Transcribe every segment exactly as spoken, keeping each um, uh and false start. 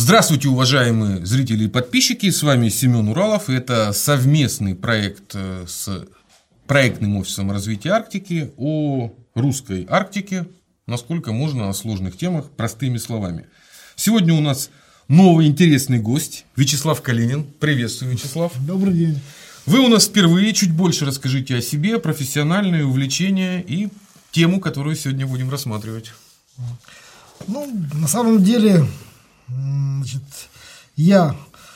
Здравствуйте, уважаемые зрители и подписчики, с вами Семен Уралов, и это совместный проект с проектным офисом развития Арктики о русской Арктике, насколько можно о сложных темах простыми словами. Сегодня у нас новый интересный гость Вячеслав Калинин. Приветствую, Вячеслав. Добрый день. Вы у нас впервые, чуть больше расскажите о себе, профессиональные увлечения и тему, которую сегодня будем рассматривать. Ну, на самом деле, значит, я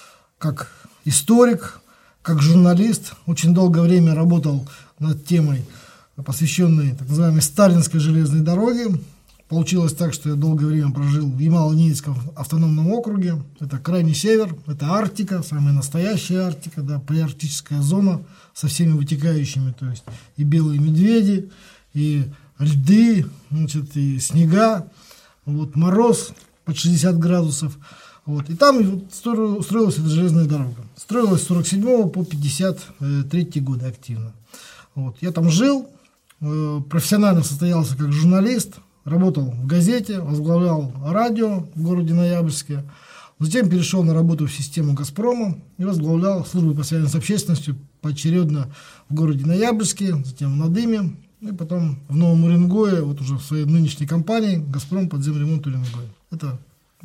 как историк, как журналист очень долгое время работал над темой, посвященной так называемой Сталинской железной дороге. Получилось так, что я долгое время прожил в Ямало-Ненецком автономном округе. Это крайний север, это Арктика, самая настоящая Арктика, да, приарктическая зона со всеми вытекающими, то есть и белые медведи, и льды, значит, и снега, вот, мороз под шестьдесят градусов. Вот, и там строилась эта железная дорога. Строилась с сорок седьмого по пятьдесят третий годы активно. Вот, я там жил, профессионально состоялся как журналист, работал в газете, возглавлял радио в городе Ноябрьске. Затем перешел на работу в систему «Газпрома» и возглавлял службу по связям с общественностью поочередно в городе Ноябрьске, затем в Надыме, и потом в Новом Уренгое, вот уже в своей нынешней компании «Газпром Подземремонт Уренгой». Это,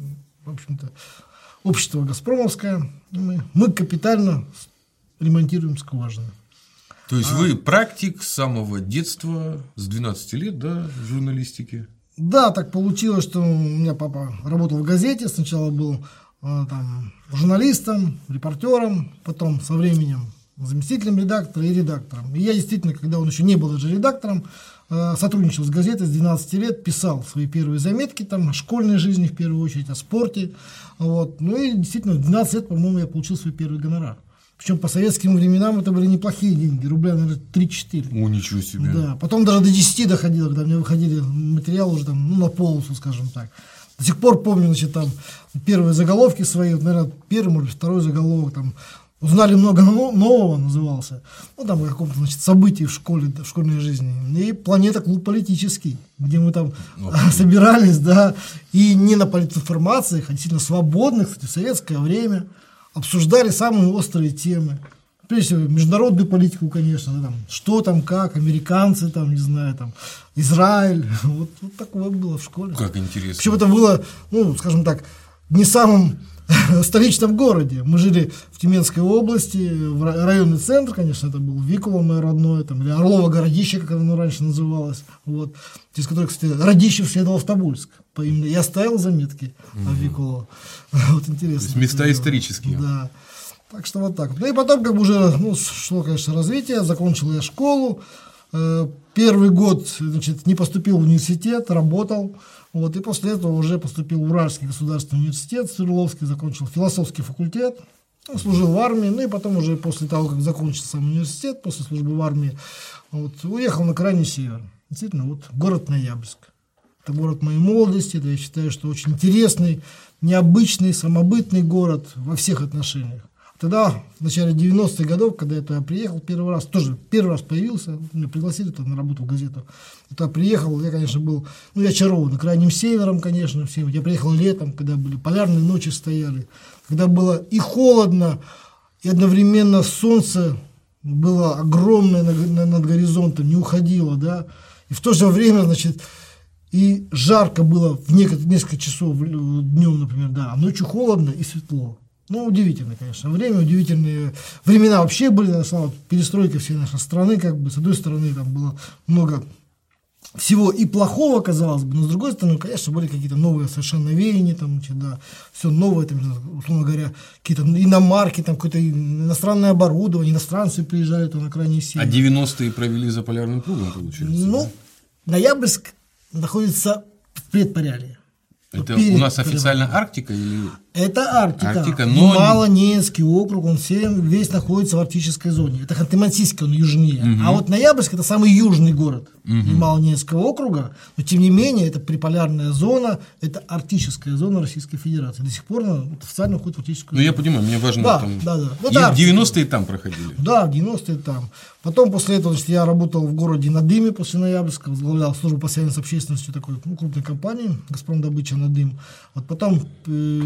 в общем-то, общество «Газпромовское». Мы, мы капитально ремонтируем скважины. То есть а, вы практик с самого детства, с двенадцати лет, да, в журналистике? Да, так получилось, что у меня папа работал в газете, сначала был а, там, журналистом, репортером, потом со временем заместителем редактора и редактором. И я действительно, когда он еще не был даже редактором, а, сотрудничал с газетой с двенадцати лет, писал свои первые заметки там, о школьной жизни в первую очередь, о спорте. Вот. Ну и действительно в двенадцать лет, по-моему, я получил свой первый гонорар. Причем по советским временам это были неплохие деньги, рубля, наверное, три-четыре. О, ничего себе. Да, потом даже до десяти доходило, когда мне выходили материалы уже там, ну, на полосу, скажем так. До сих пор помню, значит, там первые заголовки свои, наверное, первый, может, второй заголовок, там, узнали много нового, назывался, ну, там, о каком-то, значит, событии в школе, в школьной жизни. И «Планета. Клуб политический», где мы там ну, собирались, да, и не на политинформации, а действительно свободных, кстати, в советское время, обсуждали самые острые темы. Прежде всего, международную политику, конечно, да, там, что там, как, американцы, там, не знаю, там, Израиль. Вот, вот такое было в школе. Как интересно. Причем это было, ну, скажем так, не в самом столичном городе. Мы жили в Тюменской области, в районный центр, конечно, это был Викулово, мое родное, там, или Орлово городище, как оно раньше называлось, вот, через которое, кстати, Радищев следовал в Тобольск. Я оставил заметки mm-hmm. о Викулово. Вот интересно. То есть места исторические. Да. Так что вот так. Ну и потом, как бы уже, ну, шло, конечно, развитие, закончил я школу. Первый год, значит, не поступил в университет, работал. Вот, и после этого уже поступил в Уральский государственный университет, Свердловский, закончил философский факультет, служил в армии, ну и потом уже после того, как закончился сам университет, после службы в армии, вот, уехал на крайний север. Действительно, вот город Ноябрьск. Это город моей молодости, это, я считаю, что очень интересный, необычный, самобытный город во всех отношениях. Тогда, в начале девяностых годов, когда я туда приехал первый раз, тоже первый раз появился, меня пригласили туда на работу в газету, я туда приехал, я, конечно, был, ну, я очарован крайним севером, конечно, всем. Я приехал летом, когда были полярные ночи стояли, когда было и холодно, и одновременно солнце было огромное над горизонтом, не уходило, да, и в то же время, значит, и жарко было в несколько часов днем, например, да, а ночью холодно и светло. Ну, удивительно, конечно, время, удивительные времена вообще были, на самом деле, перестройка всей нашей страны, как бы, с одной стороны, там было много всего и плохого, казалось бы, но с другой стороны, конечно, были какие-то новые совершенно веяния, там, значит, да, все новое, там, условно говоря, какие-то иномарки, там, какое-то иностранное оборудование, иностранцы приезжали там на крайний север. А девяностые провели за полярным кругом, получается? Ну, да? Ноябрьск находится в предполярье. Это у нас официально Арктика или... Это Арктика. Арктика, но... Ямало-Ненецкий округ, он всем, весь находится в арктической зоне. Это Ханты-Мансийский, он южнее. Угу. А вот Ноябрьск – это самый южный город угу. Ямало-Ненецкого округа, но тем не менее это приполярная зона, это арктическая зона Российской Федерации. До сих пор она официально входит в арктическую зону. Ну я понимаю, мне важно да, там... Да, да. Вот и в девяностые там проходили? Да, в девяностые там. Потом после этого, значит, я работал в городе Надыме после Ноябрьска, возглавлял службу по связям с общественностью такой ну, крупной компании «Газпром добыча Надым». Вот потом, значит, по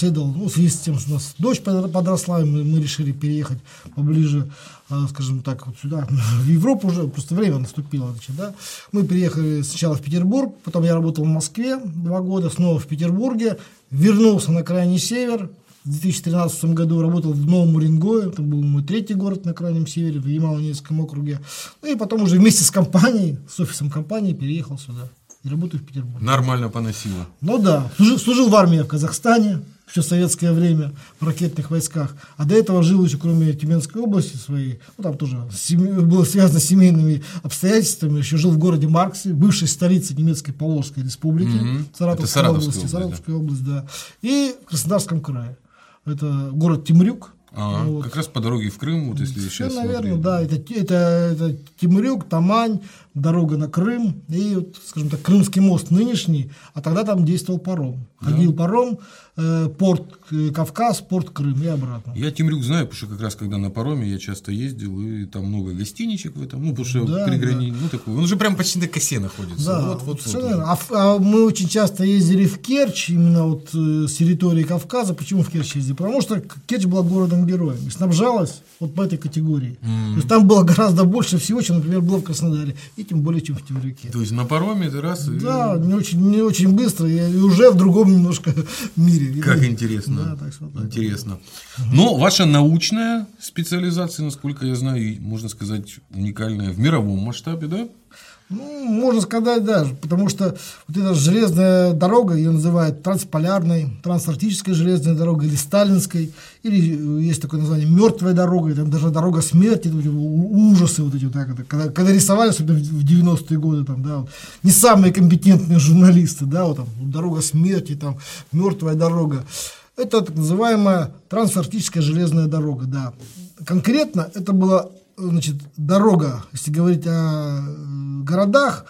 последовал, ну, в связи с тем, что у нас дочь подросла, и мы, мы решили переехать поближе, скажем так, вот сюда, в Европу уже, просто время наступило, значит, да. Мы переехали сначала в Петербург, потом я работал в Москве два года, снова в Петербурге, вернулся на крайний север. В две тысячи тринадцатом году работал в Новом Уренгое, это был мой третий город на крайнем севере, в Ямало-Ненецком округе. Ну и потом уже вместе с компанией, с офисом компании переехал сюда и работаю в Петербурге. Нормально поносило. Ну да, служил, служил в армии в Казахстане, еще в советское время, в ракетных войсках. А до этого жил еще, кроме Тюменской области своей, ну там тоже семь, было связано с семейными обстоятельствами, еще жил в городе Марксе, бывшей столице немецкой Поволжской республики, mm-hmm. Саратовской, Саратовской области, область, Саратовская да. область, да, и в Краснодарском крае. Это город Темрюк. А, вот. Как раз по дороге в Крым, вот если Все, сейчас. наверное, смотреть. Да, это, это, это Темрюк, Тамань, дорога на Крым и, вот, скажем так, Крымский мост нынешний, а тогда там действовал паром. Да. Ходил паром, э, порт э, Кавказ, порт Крым и обратно. Я Темрюк знаю, потому что как раз когда на пароме я часто ездил, и там много гостиничек в этом, ну, потому что да, приграни... да. ну, такой, он уже прям почти на косе находится. Да, вот, вот, вот, вот. А, а мы очень часто ездили в Керчь, именно вот э, с территории Кавказа. Почему в Керчь ездили? Потому что Керчь была городом-героем и снабжалась вот по этой категории. Mm. То есть там было гораздо больше всего, чем, например, было в Краснодаре, и тем более, чем в Темрюке. То есть на пароме это раз и... Да, не очень, не очень быстро, и уже в другом немножко мире. Как интересно. Да, так, вот так. Интересно. Но ваша научная специализация, насколько я знаю, можно сказать, уникальная в мировом масштабе, да? Ну, можно сказать, да, потому что вот эта железная дорога, ее называют трансполярной, трансарктической железной дорогой или сталинской, или есть такое название мертвая дорога, там даже дорога смерти, ужасы вот эти вот, так, когда, когда рисовали, особенно в девяностые годы, там, да, вот, не самые компетентные журналисты, да, вот там дорога смерти, там, мертвая дорога. Это так называемая трансарктическая железная дорога, да. Конкретно это была, значит, дорога, если говорить о городах,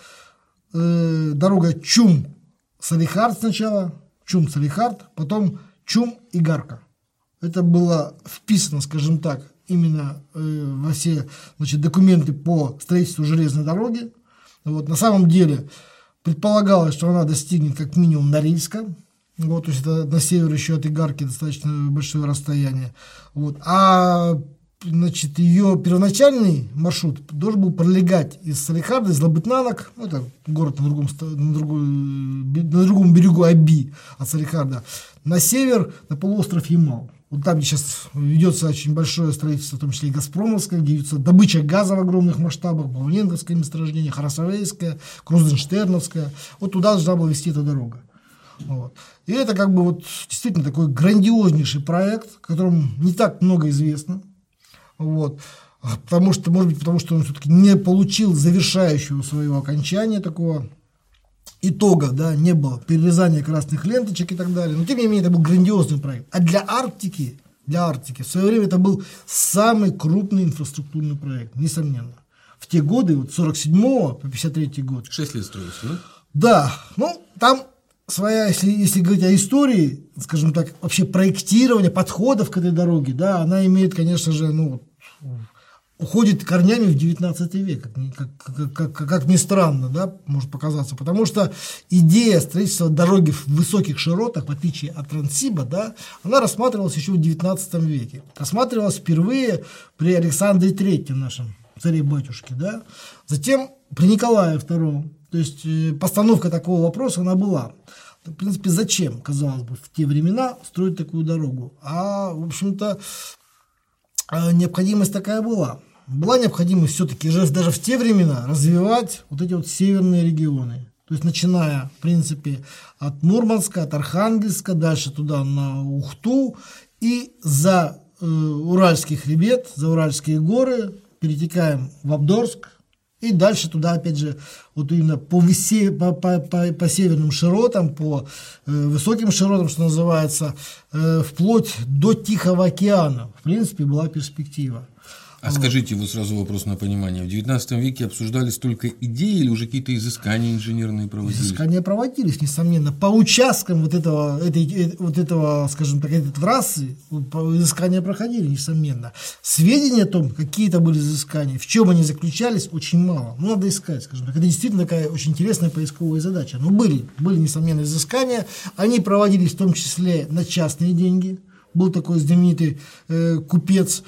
э, дорога Чум-Салихард сначала, Чум-Салихард, потом Чум-Игарка. Это было вписано, скажем так, именно э, во все, значит, документы по строительству железной дороги. Вот, на самом деле предполагалось, что она достигнет как минимум Норильска. Вот, то есть это на север еще от Игарки достаточно большое расстояние. Вот. А значит, ее первоначальный маршрут должен был пролегать из Салихарда, из Лабытнанок, ну, это город на другом, на, другой, на другом берегу Аби от Салихарда, на север, на полуостров Ямал. Вот там, где сейчас ведется очень большое строительство, в том числе и Газпромовское, где ведется добыча газа в огромных масштабах, Павленковское месторождение, Харасовейское, Крузденштерновское. Вот туда должна была вести эта дорога. Вот. И это как бы вот действительно такой грандиознейший проект, о котором не так много известно. Вот. Потому что, может быть, потому что он все-таки не получил завершающего своего окончания, такого итога, да, не было перерезания красных ленточек и так далее. Но тем не менее это был грандиозный проект. А для Арктики, для Арктики в свое время это был самый крупный инфраструктурный проект, несомненно. В те годы, вот с сорок седьмого по пятьдесят третий год. Шесть лет строился, да? Да, ну там своя, если, если говорить о истории, скажем так, вообще проектирования, подходов к этой дороге, да, она имеет, конечно же, ну, уходит корнями в девятнадцатый век, как, как, как, как ни странно, да, может показаться, потому что идея строительства дороги в высоких широтах, в отличие от Транссиба, да, она рассматривалась еще в девятнадцатом веке, рассматривалась впервые при Александре Третьем, нашем царе-батюшке, да, затем при Николае Втором, то есть постановка такого вопроса, она была. В принципе, зачем, казалось бы, в те времена строить такую дорогу? А, в общем-то, необходимость такая была. Была необходимость все-таки даже в те времена развивать вот эти вот северные регионы. То есть, начиная, в принципе, от Мурманска, от Архангельска, дальше туда на Ухту и за э, Уральский хребет, за Уральские горы перетекаем в Абдорск. И дальше туда, опять же, вот именно по, весе, по, по, по, по северным широтам, по э, высоким широтам, что называется, э, вплоть до Тихого океана, в принципе, была перспектива. А вот. Скажите, вот сразу вопрос на понимание. В девятнадцатом веке обсуждались только идеи или уже какие-то изыскания инженерные проводились? Изыскания проводились, несомненно. По участкам вот этого, этой, вот этого, скажем так, этой трассы изыскания проходили, несомненно. Сведения о том, какие-то были изыскания, в чем они заключались, очень мало. Ну, надо искать, скажем так. Это действительно такая очень интересная поисковая задача. Но были, были, несомненно, изыскания. Они проводились в том числе на частные деньги. Был такой знаменитый э, купец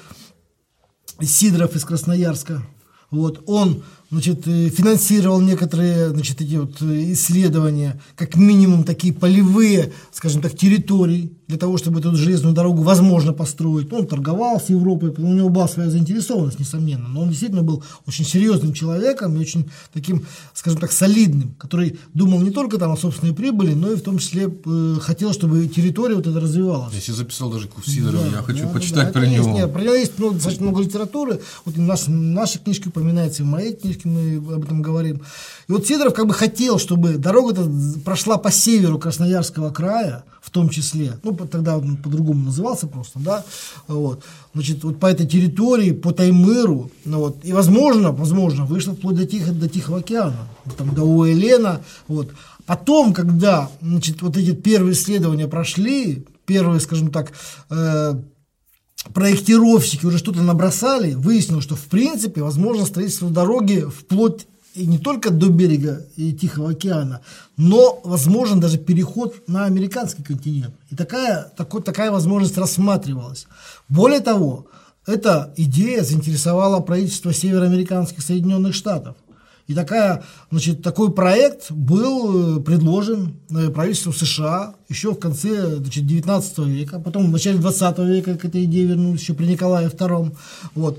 Сидоров из Красноярска. Вот, он, значит, финансировал некоторые, значит, эти вот исследования, как минимум такие полевые, скажем так, территории, для того, чтобы эту железную дорогу возможно построить. Он торговал с Европой, у него была своя заинтересованность, несомненно, но он действительно был очень серьезным человеком и очень таким, скажем так, солидным, который думал не только там о собственной прибыли, но и в том числе э, хотел, чтобы территория вот эта развивалась. Я себе записал даже курс Сидорова, да, я хочу да, почитать да, про него. Есть, нет, про него есть много, достаточно много литературы, вот в наш, нашей книжке упоминается, и в моей книжке мы об этом говорим. И вот Сидоров как бы хотел, чтобы дорога прошла по северу Красноярского края, в том числе, ну, тогда он по-другому назывался просто, да, вот, значит, вот по этой территории, по Таймыру, ну, вот, и, возможно, возможно, вышло вплоть до, Тихо, до Тихого океана, там, до Уэлена, вот. Потом, когда, значит, вот эти первые исследования прошли, первые, скажем так, э, проектировщики уже что-то набросали, выяснилось, что, в принципе, возможно строительство дороги вплоть и не только до берега и Тихого океана, но возможен даже переход на американский континент. И такая, такой, такая возможность рассматривалась. Более того, эта идея заинтересовала правительство североамериканских Соединенных Штатов. И такая, значит, такой проект был предложен правительству США еще в конце, значит, девятнадцатого века, потом в начале двадцатого века к этой идее вернулись еще при Николае втором. Вот.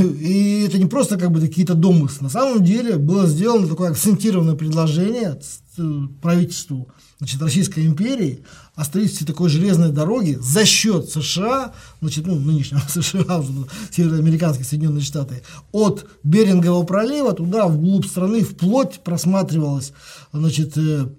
И это не просто как бы какие-то домыслы. На самом деле было сделано такое акцентированное предложение правительству, значит, Российской империи о строительстве такой железной дороги за счет США, значит, ну, нынешнего США, североамериканские Соединенные Штаты, от Берингового пролива туда, вглубь страны, вплоть просматривалась, значит,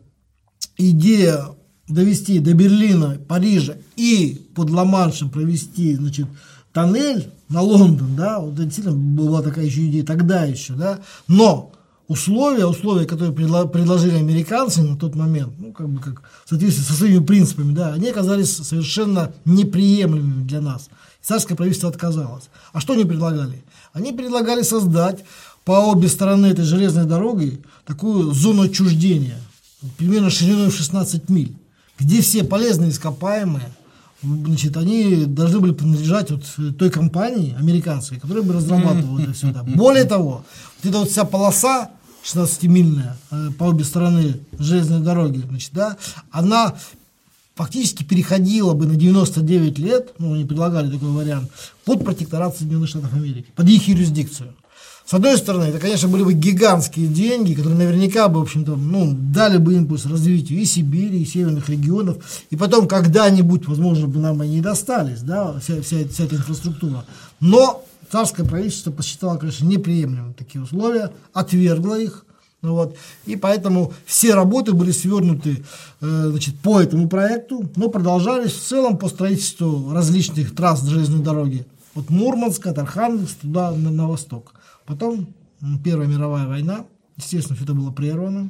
идея довести до Берлина, Парижа и под Ла-Маншем провести, значит, тоннель на Лондон, да, вот действительно была такая еще идея тогда еще, да, но Условия, условия, которые предложили американцы на тот момент, ну, как бы, как в соответствии со своими принципами, да, они оказались совершенно неприемлемыми для нас. Царское правительство отказалось. А что они предлагали? Они предлагали создать по обе стороны этой железной дороги такую зону отчуждения, примерно шириной в шестнадцать миль, где все полезные ископаемые, значит, они должны были принадлежать вот той компании американской, которая бы разрабатывала это все. Да. Более того, вот эта вот вся полоса шестнадцатимильная э, по обе стороны железной дороги, значит, да, она фактически переходила бы на девяносто девять лет, ну, они предлагали такой вариант, под протекторат Соединенных Штатов Америки, под их юрисдикцию. С одной стороны, это, конечно, были бы гигантские деньги, которые наверняка бы, в общем-то, ну, дали бы импульс развитию и Сибири, и северных регионов, и потом когда-нибудь, возможно, бы нам они и достались, да, вся, вся, вся эта инфраструктура. Но царское правительство посчитало, конечно, неприемлемыми такие условия, отвергло их, ну, вот, и поэтому все работы были свернуты, э, значит, по этому проекту, но продолжались в целом по строительству различных трасс железной дороги от Мурманска, от Архангельска туда на, на восток. Потом Первая мировая война, естественно, все это было прервано.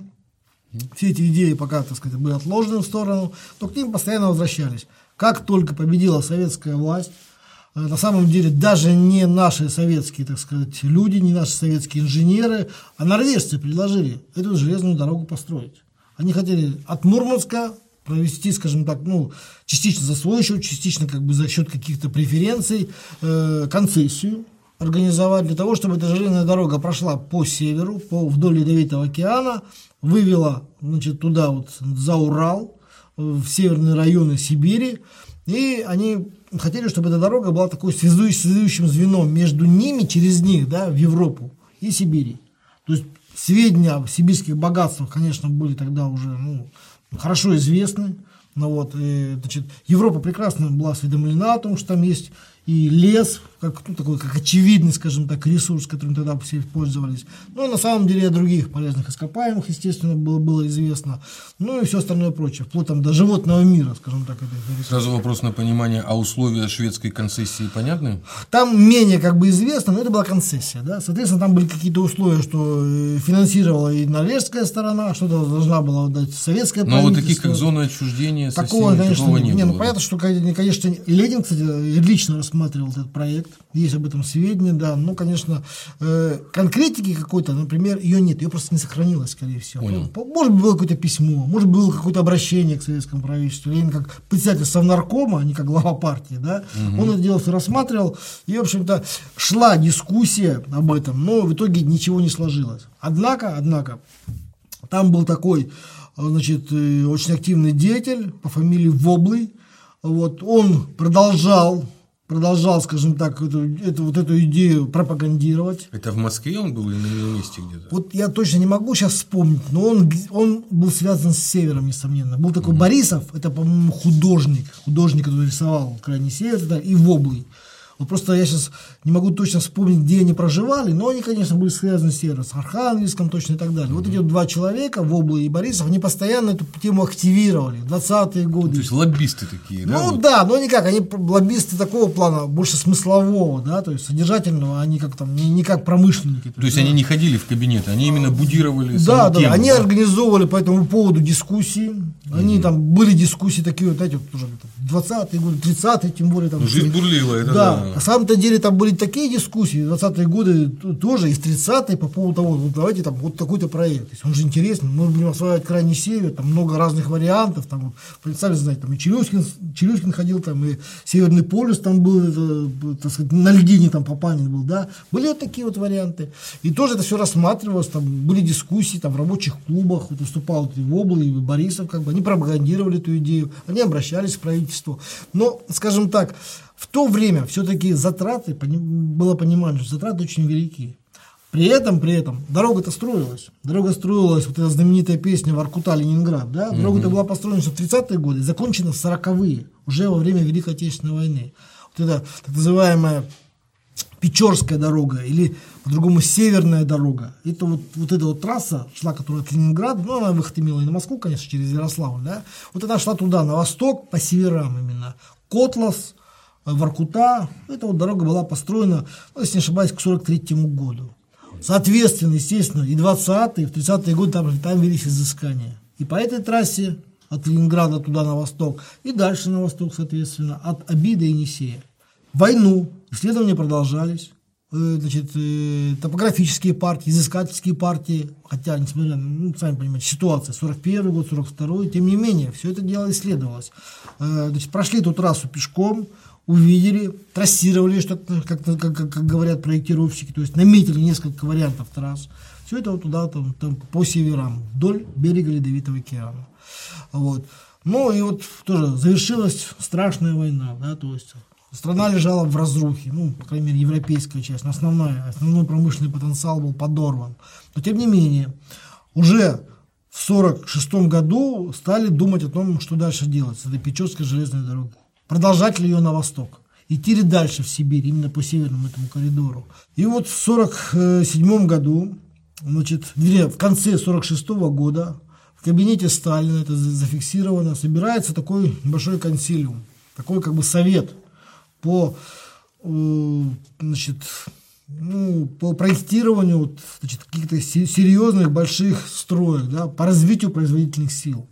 Все эти идеи пока, так сказать, были отложены в сторону, но к ним постоянно возвращались. Как только победила советская власть, на самом деле даже не наши советские, так сказать, люди, не наши советские инженеры, а норвежцы предложили эту железную дорогу построить. Они хотели от Мурманска провести, скажем так, ну, частично за свой счет, частично как бы за счет каких-то преференций, э, концессию организовать для того, чтобы эта железная дорога прошла по северу, по вдоль Ледовитого океана, вывела, значит, туда вот за Урал, в северные районы Сибири, и они хотели, чтобы эта дорога была такой связующим звеном между ними, через них, да, в Европу и Сибири. То есть сведения о сибирских богатствах, конечно, были тогда уже, ну, хорошо известны. Ну, вот, и, значит, Европа прекрасно была осведомлена о том, что там есть и лес, как, ну, такой, как очевидный, скажем так, ресурс, которым тогда все пользовались. Но на самом деле о других полезных ископаемых, естественно, было, было известно. Ну и все остальное прочее, вплоть там до животного мира, скажем так. Это, Сразу вопрос на понимание, а условия шведской концессии понятны? Там менее как бы известно, но это была концессия. Да? Соответственно, там были какие-то условия, что финансировала и норвежская сторона, что-то должна была дать советская правительство. Но вот таких, как зоны отчуждения, такого, совсем конечно, такого не, не не, было. Ну, понятно, что, конечно, Ленин, кстати, лично рассматривал этот проект, есть об этом сведения, да, но, конечно, э, конкретики какой-то, например, ее нет, ее просто не сохранилось, скорее всего. Понял. Может быть, было какое-то письмо, может быть, было какое-то обращение к советскому правительству. Ленин как председатель Совнаркома, а не как глава партии, да, угу. Он это дело все рассматривал, и, в общем-то, шла дискуссия об этом, но в итоге ничего не сложилось. Однако, однако, там был такой, значит, очень активный деятель по фамилии Воблый. Вот, он продолжал, продолжал, скажем так, эту, эту, вот эту идею пропагандировать. Это в Москве он был или на его месте где-то? Вот я точно не могу сейчас вспомнить, но он, он был связан с севером, несомненно. Был такой mm-hmm. Борисов, это, по-моему, художник, художник, который рисовал крайний север, и Воблый. Вот просто я сейчас не могу точно вспомнить, где они проживали, но они, конечно, были связаны с севером, с Архангельском точно и так далее. Mm-hmm. Вот эти вот два человека, Воблый и Борисов, они постоянно эту тему активировали в двадцатые годы. Ну, то есть лоббисты такие, да? Ну вот? да, но никак, они лоббисты такого плана, больше смыслового, да, то есть содержательного, они как там, не, не как промышленники. То, то есть да. Они не ходили в кабинеты, они именно будировали да, да, тему, они да? организовывали по этому поводу дискуссии, они mm-hmm. там были дискуссии такие, вот, знаете, вот, уже двадцатые годы, тридцатые, тем более там. Ну, жизнь бурлила, это да. да. На самом-то деле там были такие дискуссии, двадцатые годы тоже, и тридцатые по поводу того, вот давайте там вот такой-то проект, то есть он же интересный, мы будем осваивать крайний север, там много разных вариантов, там, вот, представьте, знаете, там и Челюскин, Челюскин ходил, там и Северный полюс там был, это, так сказать, на льдине там Папанин был, да, были вот такие вот варианты, и тоже это все рассматривалось, там были дискуссии, там в рабочих клубах, вот выступал вот, и Воблый, и Борисов, как бы, они пропагандировали эту идею, они обращались к правительству, но, скажем так, в то время все-таки затраты, было понимание, что затраты очень велики. При этом, при этом, дорога-то строилась. Дорога строилась, вот эта знаменитая песня «Воркута-Ленинград», да? Дорога-то была построена еще в тридцатые годы, закончена в сороковые, уже во время Великой Отечественной войны. Вот эта так называемая Печорская дорога, или по-другому Северная дорога. Это вот, вот эта вот трасса шла, которая от Ленинграда, ну, она выход имела и на Москву, конечно, через Ярославль, да? Вот она шла туда, на восток, по северам именно. Котлас, Воркута, эта вот дорога была построена, ну, если не ошибаюсь, к сорок третьему году. Соответственно, естественно, и двадцатые, и в тридцатые годы там, там велись изыскания. И по этой трассе от Ленинграда туда на восток, и дальше на восток, соответственно, от Оби до Енисея. Войну, исследования продолжались, э, значит, э, топографические партии, изыскательские партии, хотя, несмотря на, ну, сами понимаете, ситуация, сорок первый год, сорок второй, тем не менее, все это дело исследовалось. Э, значит, прошли эту трассу пешком, увидели, трассировали, что как, как, как, как говорят проектировщики, то есть наметили несколько вариантов трасс. Все это вот туда, там, там, по северам, вдоль берега Ледовитого океана. Вот. Ну и вот тоже завершилась страшная война, да, то есть страна лежала в разрухе, ну, по крайней мере, европейская часть, основная, основной промышленный потенциал был подорван. Но тем не менее, уже в сорок шестом году стали думать о том, что дальше делать с этой Печорской железной дорогой. Продолжать ли ее на восток, идти ли дальше в Сибирь, именно по северному этому коридору. И вот в сорок седьмом году, значит, в конце сорок шестого года в кабинете Сталина, это зафиксировано, собирается такой небольшой консилиум, такой как бы совет по, значит, ну, по проектированию, значит, каких-то серьезных больших строек, да, по развитию производительных сил.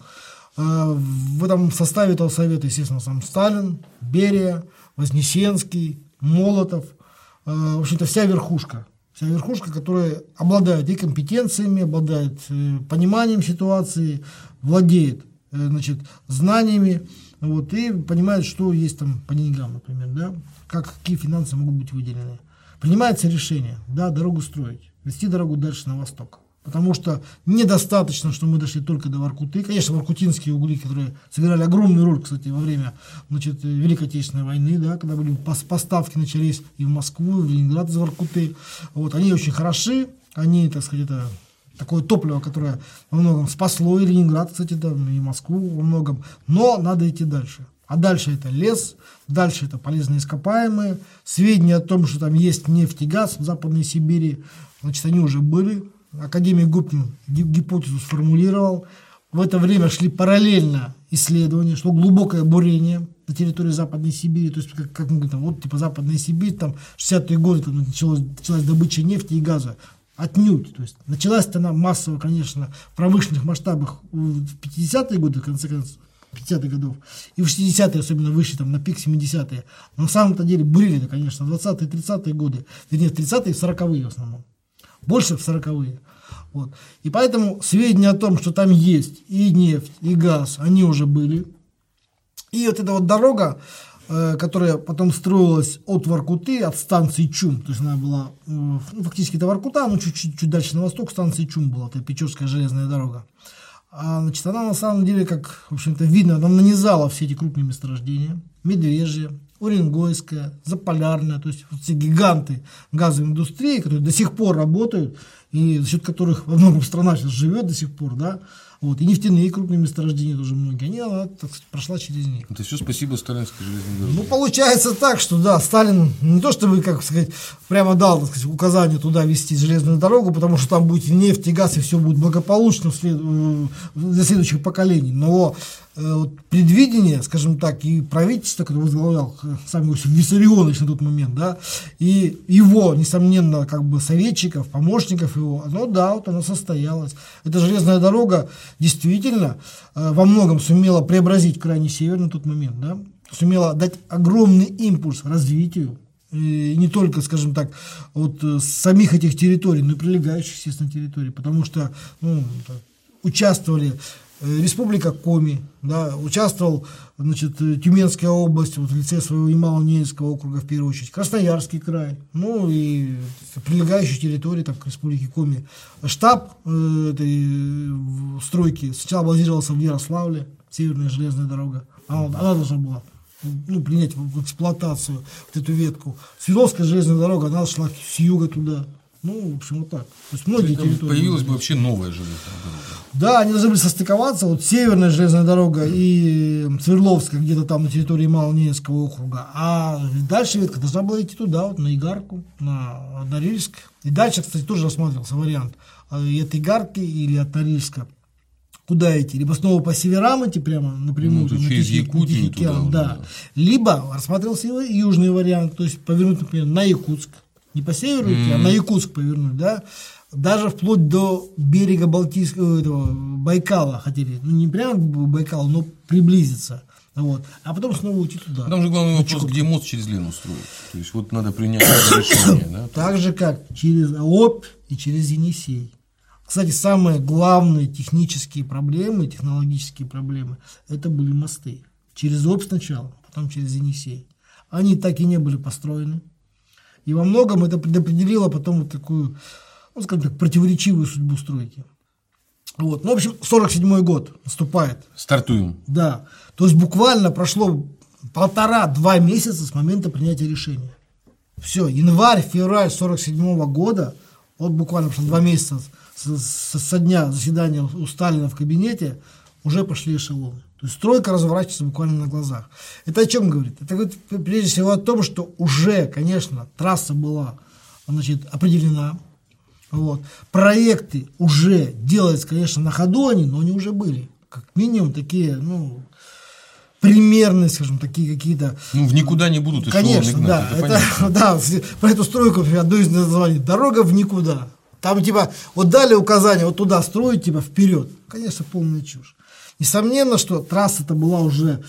В этом составе этого совета, естественно, сам Сталин, Берия, Вознесенский, Молотов, в общем-то, вся верхушка. Вся верхушка, которая обладает и компетенциями, обладает пониманием ситуации, владеет, значит, знаниями, вот, и понимает, что есть там по деньгам, например, да, как, какие финансы могут быть выделены. Принимается решение, да, дорогу строить, вести дорогу дальше на восток. Потому что недостаточно, что мы дошли только до Воркуты. Конечно, воркутинские угли, которые сыграли огромную роль, кстати, во время, значит, Великой Отечественной войны, да, когда были поставки начались и в Москву, и в Ленинград из Воркуты. Вот, они очень хороши, они, так сказать, это такое топливо, которое во многом спасло и Ленинград, кстати, да, и Москву во многом. Но надо идти дальше. А дальше это лес, дальше это полезные ископаемые. Сведения о том, что там есть нефть и газ в Западной Сибири, значит, они уже были. Академик Губкин гипотезу сформулировал. В это время шли параллельно исследования, шло глубокое бурение на территории Западной Сибири. То есть, как, как мы говорим, вот типа Западная Сибирь, там шестидесятые годы там, началась, началась добыча нефти и газа. Отнюдь. То есть, началась она массово, конечно, в промышленных масштабах в пятидесятые годы, в конце концов, пятидесятых годов, и в шестидесятые, особенно выше, там, на пик семидесятые. Но на самом-то деле бурили это, конечно, в двадцатые тридцатые годы, вернее, в тридцатые и сороковые в основном. Больше в сороковые. Вот. И поэтому сведения о том, что там есть и нефть, и газ, они уже были. И вот эта вот дорога, э, которая потом строилась от Воркуты, от станции Чум, то есть она была, э, ну, фактически это Воркута, но чуть-чуть чуть дальше на восток станции Чум была, это Печорская железная дорога. А, значит, она на самом деле, как, в общем-то, видно, она нанизала все эти крупные месторождения: Медвежье, Уренгойская, Заполярная, то есть вот все гиганты газовой индустрии, которые до сих пор работают, и за счет которых во многом страна сейчас живет до сих пор, да, вот, и нефтяные крупные месторождения тоже многие, они, она, так сказать, прошла через них. Это все спасибо Сталинской железной дороге. Ну, получается так, что, да, Сталин не то чтобы, как сказать, прямо дал, так сказать, указание туда вести железную дорогу, потому что там будет и нефть, и газ, и все будет благополучно вслед, для следующих поколений, но э, вот, предвидение, скажем так, и правительство, которое возглавлял сам Иосиф Виссарионович на тот момент, да, и его, несомненно, как бы советчиков, помощников его, оно, да, вот оно состоялось. Эта железная дорога действительно э, во многом сумела преобразить крайний север на тот момент, да, сумела дать огромный импульс развитию, и не только, скажем так, вот с самих этих территорий, но и прилегающих, естественно, территорий, потому что, ну, участвовали Республика Коми, да, участвовал, значит, Тюменская область, вот, в лице своего Ямало-Ненецкого округа в первую очередь, Красноярский край, ну и прилегающие территории, там, к Республике Коми. Штаб э, этой стройки сначала базировался в Ярославле, Северная железная дорога, она, она должна была, ну, принять в эксплуатацию вот эту ветку. Свердловская железная дорога, она шла с юга туда. Ну, в общем, вот так. То есть многие территории. Появилась бы вообще новая железная дорога. Да, они должны были состыковаться. Вот Северная железная дорога и Свердловская где-то там на территории Ямало-Ненецкого округа. А дальше ветка должна была идти туда, вот на Игарку, на Норильск. И дальше, кстати, тоже рассматривался вариант. И от Игарки или от Норильска. Куда идти? Либо снова по северам идти прямо напрямую, ну, на через Тихий, Якутию Тихий океан, да. да. Либо рассматривался и южный вариант, то есть повернуть, например, на Якутск. Не по северу идти, mm-hmm. а на Якутск повернуть, да. Даже вплоть до берега Балтийского, этого, Байкала хотели. Ну, не прямо Байкал, но приблизиться. Вот. А потом снова уйти туда. Там же главный вопрос, Чукотку. Где мост через Лену строить. То есть вот надо принять решение. Да? Так же, как через Обь и через Енисей. Кстати, самые главные технические проблемы, технологические проблемы, это были мосты. Через Обь сначала, потом через Енисей. Они так и не были построены. И во многом это предопределило потом вот такую, ну, скажем так, противоречивую судьбу стройки. Вот. Ну, в общем, сорок седьмой год наступает. Стартуем. Да. То есть буквально прошло полтора-два месяца с момента принятия решения. Все, январь-февраль сорок седьмого года, вот буквально прошло два месяца с, с, со дня заседания у Сталина в кабинете, уже пошли эшелоны. То есть стройка разворачивается буквально на глазах. Это о чем говорит? Это говорит прежде всего о том, что уже, конечно, трасса была, значит, определена. Вот. Проекты уже делаются, конечно, на ходу они, но они уже были. Как минимум такие, ну, примерные, скажем, такие какие-то. Ну, в никуда не будут эшелоны конечно, гнать, да. это это, да, про эту стройку, например, одно из названий «Дорога в никуда». Там, типа, вот дали указание, вот туда строить, типа, вперед. Конечно, полная чушь. Несомненно, что трасса-то была уже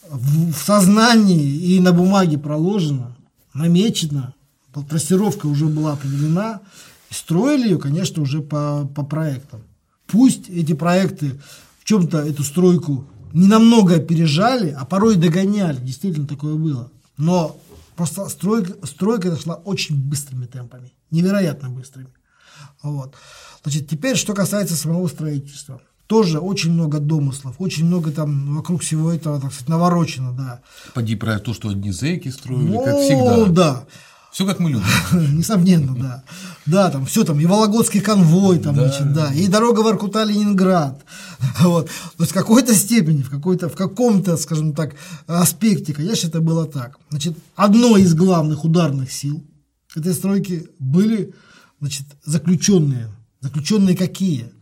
в, в сознании и на бумаге проложена, намечена, трассировка уже была определена, и строили ее, конечно, уже по, по проектам. Пусть эти проекты в чем-то эту стройку не намного опережали, а порой догоняли, действительно такое было. Но просто стройка, стройка шла очень быстрыми темпами, невероятно быстрыми. Вот. Значит, теперь, что касается самого строительства. Тоже очень много домыслов, очень много там вокруг всего этого, так сказать, наворочено, да. Поди про то, что одни зэки строили, ну, как всегда. Да. Все как мы любим. Несомненно, да. Да, там все, там и Вологодский конвой, там, да. Значит, да, и дорога Воркута-Ленинград. Вот. То есть в какой-то степени, в, какой-то, в каком-то, скажем так, аспекте, конечно, это было так. Значит, одной из главных ударных сил этой стройки были, значит, заключенные. Заключенные какие?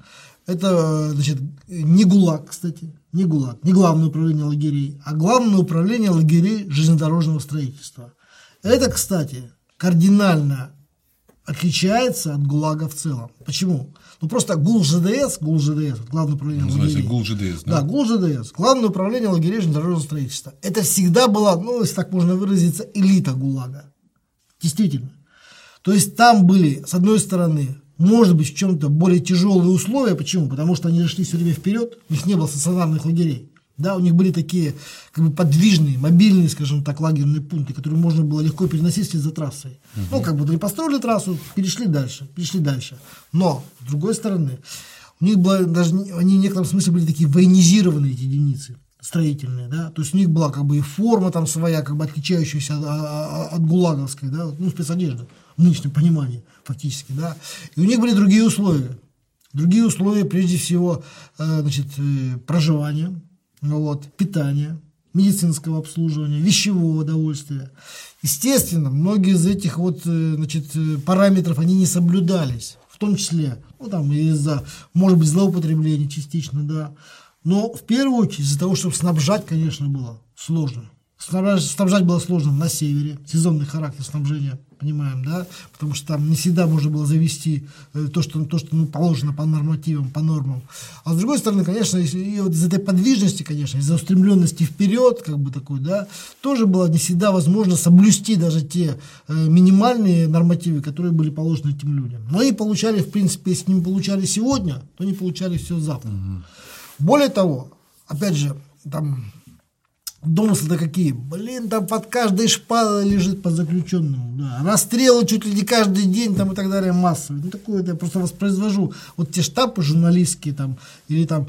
Это, значит, не ГУЛАГ, кстати, не ГУЛАГ, не Главное управление лагерей, а Главное управление лагерей железнодорожного строительства. Это, кстати, кардинально отличается от ГУЛАГа в целом. Почему? Ну просто ГУЛ-ЖДС, ГУЛ-ЖДС, Главное управление называется лагерей. ГУЛ-ЖДС, да? Да, ГУЛ-ЖДС, Главное управление лагерей железнодорожного строительства. Это всегда была, ну, если так можно выразиться, элита ГУЛАГа. Действительно. То есть там были, с одной стороны, может быть, в чем-то более тяжелые условия. Почему? Потому что они шли все время вперед, у них не было стационарных лагерей. Да, у них были такие как бы подвижные, мобильные, скажем так, лагерные пункты, которые можно было легко переносить вслед за трассой. Угу. Ну, как бы построили трассу, перешли дальше, перешли дальше. Но, с другой стороны, у них было даже, они в некотором смысле были такие военизированные эти единицы строительные, да, то есть у них была как бы и форма там своя, как бы отличающаяся от, от, от гулаговской, да, ну, спецодежда, в нынешнем понимании фактически, да, и у них были другие условия, другие условия, прежде всего, э, значит, э, проживания, вот, питания, медицинского обслуживания, вещевого удовольствия. Естественно, многие из этих вот, э, значит, параметров, они не соблюдались, в том числе, ну, там, из-за, может быть, злоупотребления частично, да. Но в первую очередь из-за того, чтобы снабжать, конечно, было сложно. Снабжать, снабжать было сложно на севере, сезонный характер снабжения, понимаем, да, потому что там не всегда можно было завести э, то, что, то, что ну, положено по нормативам, по нормам. А с другой стороны, конечно, и вот из этой подвижности, конечно, из-за устремленности вперед, как бы такой, да, тоже было не всегда возможно соблюсти даже те э, минимальные нормативы, которые были положены этим людям. Но они получали, в принципе, если не получали сегодня, то они получали все завтра. Угу. Более того, опять же, там домыслы-то какие? Блин, там под каждой шпалой лежит по заключенному. Да. Расстрелы чуть ли не каждый день там, и так далее массовые. Ну, такое я просто воспроизвожу. Вот те штабы журналистские там, или там,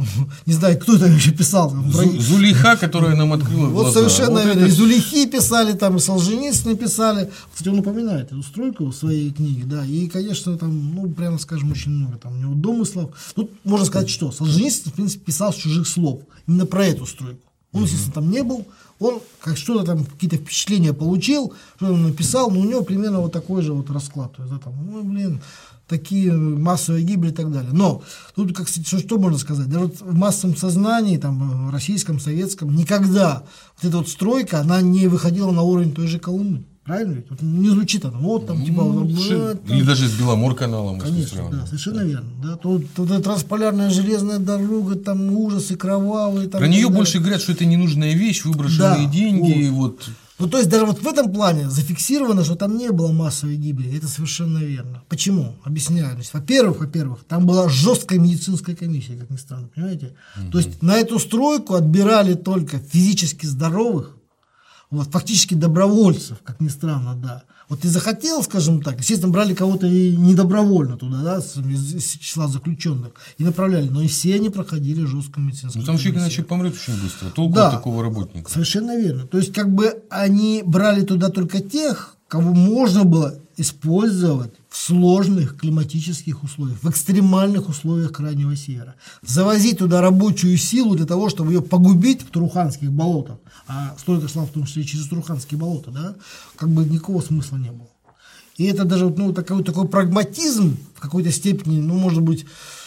не знаю, кто это вообще писал. Там, Зу- Зулейха, которая нам открыла вот глаза. Совершенно вот верно. это... И Зулейхи писали, там, и Солженицын писали. Кстати, он упоминает эту стройку в своей книге, да. И, конечно, там, ну, прямо скажем, очень много там у него домыслов. Тут можно сказать, что Солженицын, в принципе, писал с чужих слов. Именно про эту стройку. Он, естественно, там не был, он как что-то там, какие-то впечатления получил, что он написал, но у него примерно вот такой же вот расклад. То есть, да, там, ну, блин, такие массовые гибели и так далее. Но тут, как, что, что можно сказать, даже вот в массовом сознании, там, российском, советском, никогда вот эта вот стройка, она не выходила на уровень той же Колымы. Правильно ведь? Вот не звучит она, вот там, типа, ну, вот, или там. даже с Беломор-каналом. Конечно, да, совершенно верно. Да. Тут, тут эта трансполярная железная дорога, там ужасы кровавые. Там, про нее больше говорят, что это ненужная вещь, выброшенные да, деньги. Вот. Вот. Ну, то есть, даже вот в этом плане зафиксировано, что там не было массовой гибели. Это совершенно верно. Почему? Объясняю. Значит, во-первых, во-первых, там была жесткая медицинская комиссия, как ни странно, понимаете? Угу. То есть, на эту стройку отбирали только физически здоровых, вот, фактически добровольцев, как ни странно, да. Вот ты захотел, скажем так, естественно, брали кого-то и недобровольно туда, да, из, из числа заключенных, и направляли, но и все они проходили жесткую медицинскую. Ну там человек иначе помрет очень быстро, толку да, от такого работника. Совершенно верно. То есть, как бы они брали туда только тех, кого можно было использовать в сложных климатических условиях, в экстремальных условиях Крайнего Севера. Завозить туда рабочую силу для того, чтобы ее погубить в Туруханских болотах, а стройка шла в том числе через Туруханские болота, да, как бы никакого смысла не было. И это даже ну, такой, такой прагматизм в какой-то степени, ну, может быть,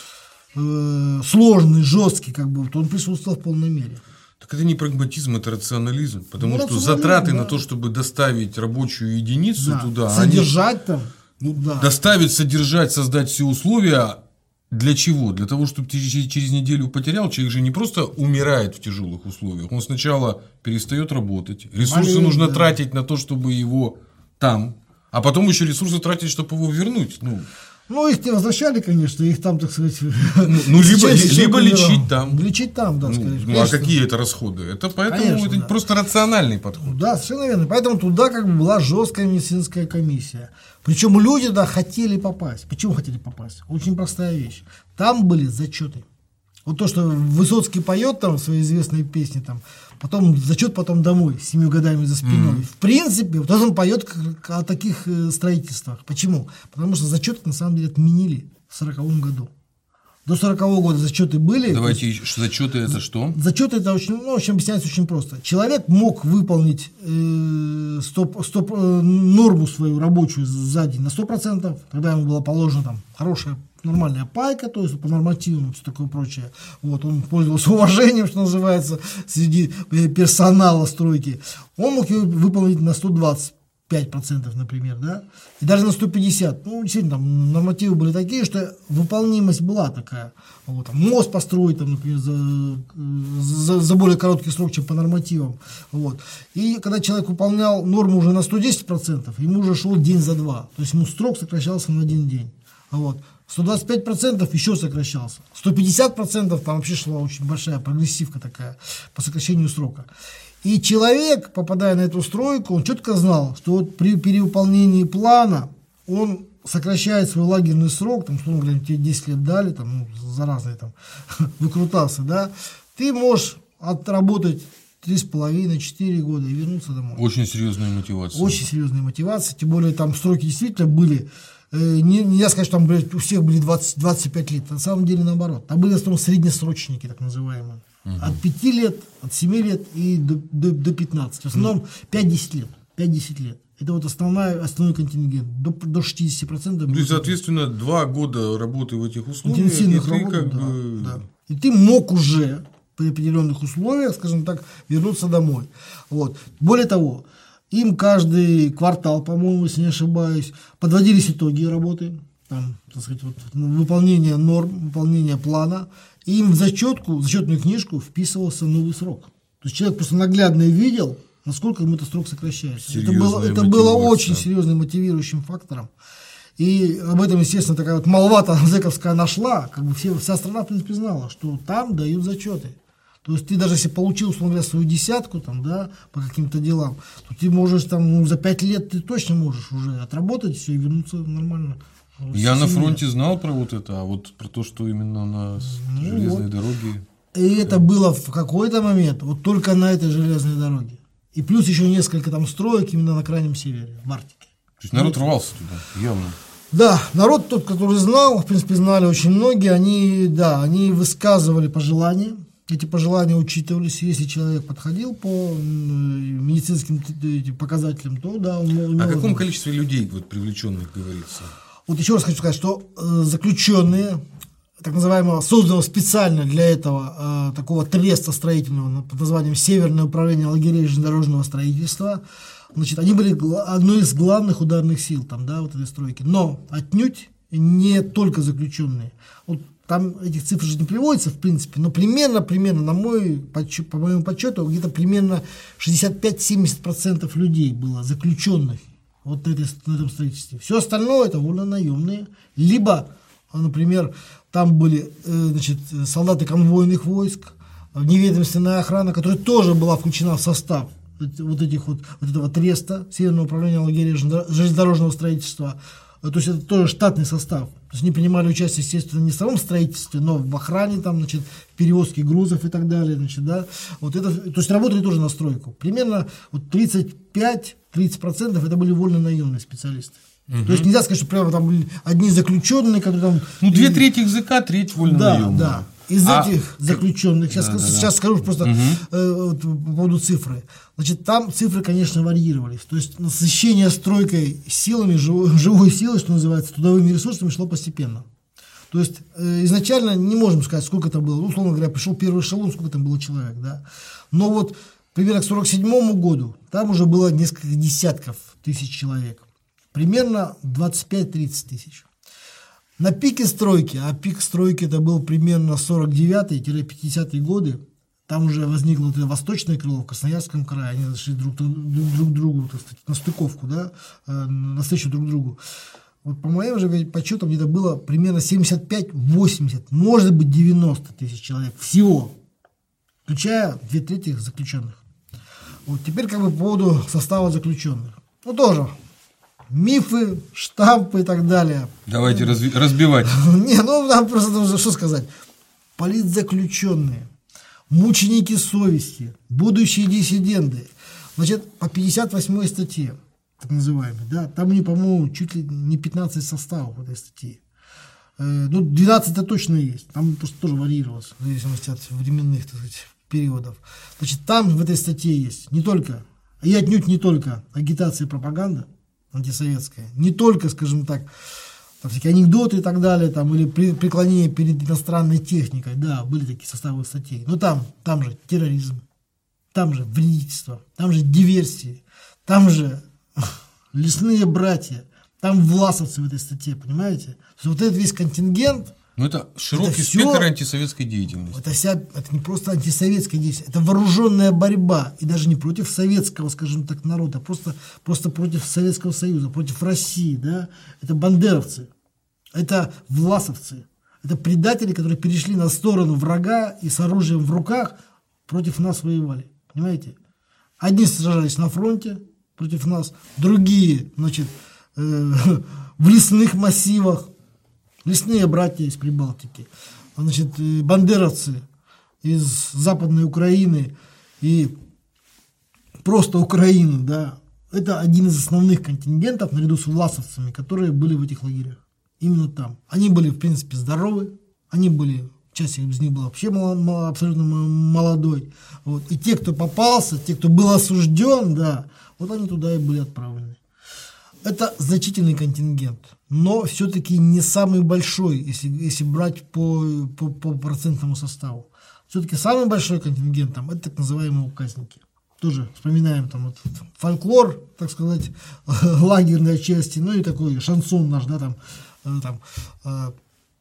э, сложный, жесткий, как бы, вот он присутствовал в полной мере. Так это не прагматизм, это рационализм, потому ну, что затраты да. на то, чтобы доставить рабочую единицу да. туда, содержать они, там, ну, да. доставить, содержать, создать все условия, для чего? Для того, чтобы ты через неделю потерял, человек же не просто умирает в тяжелых условиях, он сначала перестает работать, ресурсы Малень, нужно да. тратить на то, чтобы его там, а потом еще ресурсы тратить, чтобы его вернуть, ну. Ну, их не возвращали, конечно, их там, так сказать... Ну, ну либо, либо лечить там. Лечить там, да, ну, скорее Ну, а какие это расходы? Это поэтому конечно, это да. просто рациональный подход. Да, совершенно верно. Поэтому туда как бы была жесткая медицинская комиссия. Причем люди туда хотели попасть. Почему хотели попасть? Очень простая вещь. Там были зачеты. Вот то, что Высоцкий поет там в своей известной песне, там, потом зачет, потом домой, с семью годами за спиной. Mm-hmm. В принципе, вот он поет о таких строительствах. Почему? Потому что зачеты на самом деле отменили в сороковом году. До сорокового года зачеты были. Давайте, есть, зачеты это что? Зачеты это очень, ну, в общем, объясняется очень просто. Человек мог выполнить э, стоп, стоп, э, норму свою рабочую за день на сто процентов, когда ему была положена там хорошая нормальная пайка, то есть по нормативам, все такое прочее. Вот, он пользовался уважением, что называется, среди персонала стройки. Он мог ее выполнить на сто двадцать пять процентов, например, да, и даже на сто пятьдесят процентов. Ну, действительно, там нормативы были такие, что выполнимость была такая. Вот, там, мост построить, там, например, за, за, за более короткий срок, чем по нормативам. Вот. И когда человек выполнял норму уже на сто десять процентов, ему уже шел день за два. То есть ему срок сокращался на один день. Вот. сто двадцать пять процентов еще сокращался. сто пятьдесят процентов там вообще шла очень большая прогрессивка такая по сокращению срока. И человек, попадая на эту стройку, он четко знал, что вот при перевыполнении плана он сокращает свой лагерный срок, там, условно говоря, тебе десять лет дали, там, ну, за разные там выкрутасы, да, ты можешь отработать три с половиной - четыре года и вернуться домой. Очень серьезная мотивация. Очень серьезная мотивация, тем более там сроки действительно были, э, не, нельзя сказать, что там блядь, у всех были двадцать - двадцать пять лет, на самом деле наоборот, там были в основном среднесрочники, так называемые. Угу. От пяти лет, от семи лет и до, до, до пятнадцати. В основном пять-десять лет. пять-десять лет. Это вот основная, основной контингент. До, до шестидесяти процентов. Ну и, соответственно, два года работы в этих условиях. Интенсивных и ты работ, как да, бы... да. И ты мог уже при определенных условиях, скажем так, вернуться домой. Вот. Более того, им каждый квартал, по-моему, если не ошибаюсь, подводились итоги работы. Там, так сказать, вот, выполнение норм, выполнение плана. И им в зачетку, в зачетную книжку вписывался новый срок. То есть человек просто наглядно видел, насколько ему этот срок сокращается. Это было, это было очень серьезным мотивирующим фактором. И об этом, естественно, такая вот молва-то зэковская нашла, как бы все, вся страна, в принципе, знала, что там дают зачеты. То есть ты даже если получил, условно говоря, свою десятку там, да, по каким-то делам, то ты можешь там, ну, за пять лет ты точно можешь уже отработать все и вернуться нормально. Я на фронте знал про вот это, а вот про то, что именно на ну, железной вот. дороге. И это было в какой-то момент вот только на этой железной дороге. И плюс еще несколько там строек именно на крайнем севере, в Арктике. То есть народ вот. рвался туда, явно. Да, народ тот, который знал, в принципе, знали очень многие, они, да, они высказывали пожелания. Эти пожелания учитывались, если человек подходил по медицинским показателям, то да. Он, о каком количестве людей вот, привлеченных говорится? Вот еще раз хочу сказать, что э, заключенные, так называемого, созданного специально для этого э, такого треста строительного под названием Северное управление лагерей железнодорожного строительства, значит, они были одной из главных ударных сил там, да, вот этой стройки. Но отнюдь не только заключенные. Вот там этих цифр же не приводится, в принципе, но примерно, примерно, на мой подсчет, по моему подсчету, где-то примерно шестьдесят пять - семьдесят процентов людей было заключенных вот на, этой, на этом строительстве. Все остальное это вольно-наемные, либо, например, там были значит, солдаты конвойных войск, неведомственная охрана, которая тоже была включена в состав вот этих вот, вот этого треста Северного управления лагерей железнодорожного строительства. То есть это тоже штатный состав. То есть они принимали участие, естественно, не в самом строительстве, но в охране, там, значит, в перевозке грузов и так далее. Значит, да. Вот это, то есть работали тоже на стройку. Примерно вот тридцать пять - тридцать процентов это были вольно-наемные специалисты. Угу. То есть нельзя сказать, что прямо там были одни заключенные, которые там... Ну, две трети языка, треть вольно-наемные. Да, да. Из а, этих заключенных, сейчас, да, да, сейчас да. скажу просто угу. э, вот, по поводу цифры. Значит, там цифры, конечно, варьировались. То есть насыщение стройкой силами, живой, живой силой, что называется, трудовыми ресурсами шло постепенно. То есть э, изначально не можем сказать, сколько это было. Ну, условно говоря, пришел первый эшелон, сколько там было человек, да. Но вот примерно к сорок седьмому году там уже было несколько десятков тысяч человек. Примерно двадцать пять - тридцать тысяч. На пике стройки, а пик стройки это был примерно сорок девятый - пятидесятые годы, там уже возникло вот это восточное крыло в Красноярском крае, они зашли друг, друг, друг другу, так сказать, на стыковку, да, на встречу друг другу. Вот по моим же подсчетам где-то было примерно семьдесят пять - восемьдесят, может быть девяносто тысяч человек всего, включая две трети заключенных. Вот теперь как бы по поводу состава заключенных. Ну тоже мифы, штампы и так далее. Давайте разви- разбивать. Не, ну там просто что сказать. политзаключенные, мученики совести, будущие диссиденты. Значит, по пятьдесят восьмой статье, так называемой, да, там, не, по-моему, чуть ли не пятнадцать составов в этой статьи. Э, ну, двенадцать-то точно есть, там просто тоже варьировалось, в зависимости от временных, так сказать, периодов. Значит, там в этой статье есть не только, и отнюдь не только агитация и пропаганда антисоветская, не только, скажем так, там всякие анекдоты и так далее, там, или при, преклонение перед иностранной техникой, да, были такие составы статей, но там, там же терроризм, там же вредительство, там же диверсии, там же лесные братья, там власовцы в этой статье, понимаете? То есть вот этот весь контингент. Ну, это широкий это спектр все, антисоветской деятельности. Это, вся, это не просто антисоветская деятельность, это вооруженная борьба, и даже не против советского, скажем так, народа, а просто, просто против Советского Союза, против России, да? Это бандеровцы, это власовцы, это предатели, которые перешли на сторону врага и с оружием в руках против нас воевали, понимаете? Одни сражались на фронте против нас, другие, значит, э, в лесных массивах. Лесные братья из Прибалтики, значит, бандеровцы из Западной Украины и просто Украины, да, это один из основных контингентов наряду с власовцами, которые были в этих лагерях. Именно там. Они были, в принципе, здоровы, они были, часть из них была вообще мало, абсолютно молодой. Вот. И те, кто попался, те, кто был осужден, да, вот они туда и были отправлены. Это значительный контингент, но все-таки не самый большой, если, если брать по, по, по процентному составу. Все-таки самый большой контингент там, это так называемые указники. Тоже вспоминаем там вот, фольклор, так сказать, лагерной части, ну и такой шансон наш, да, там, там э,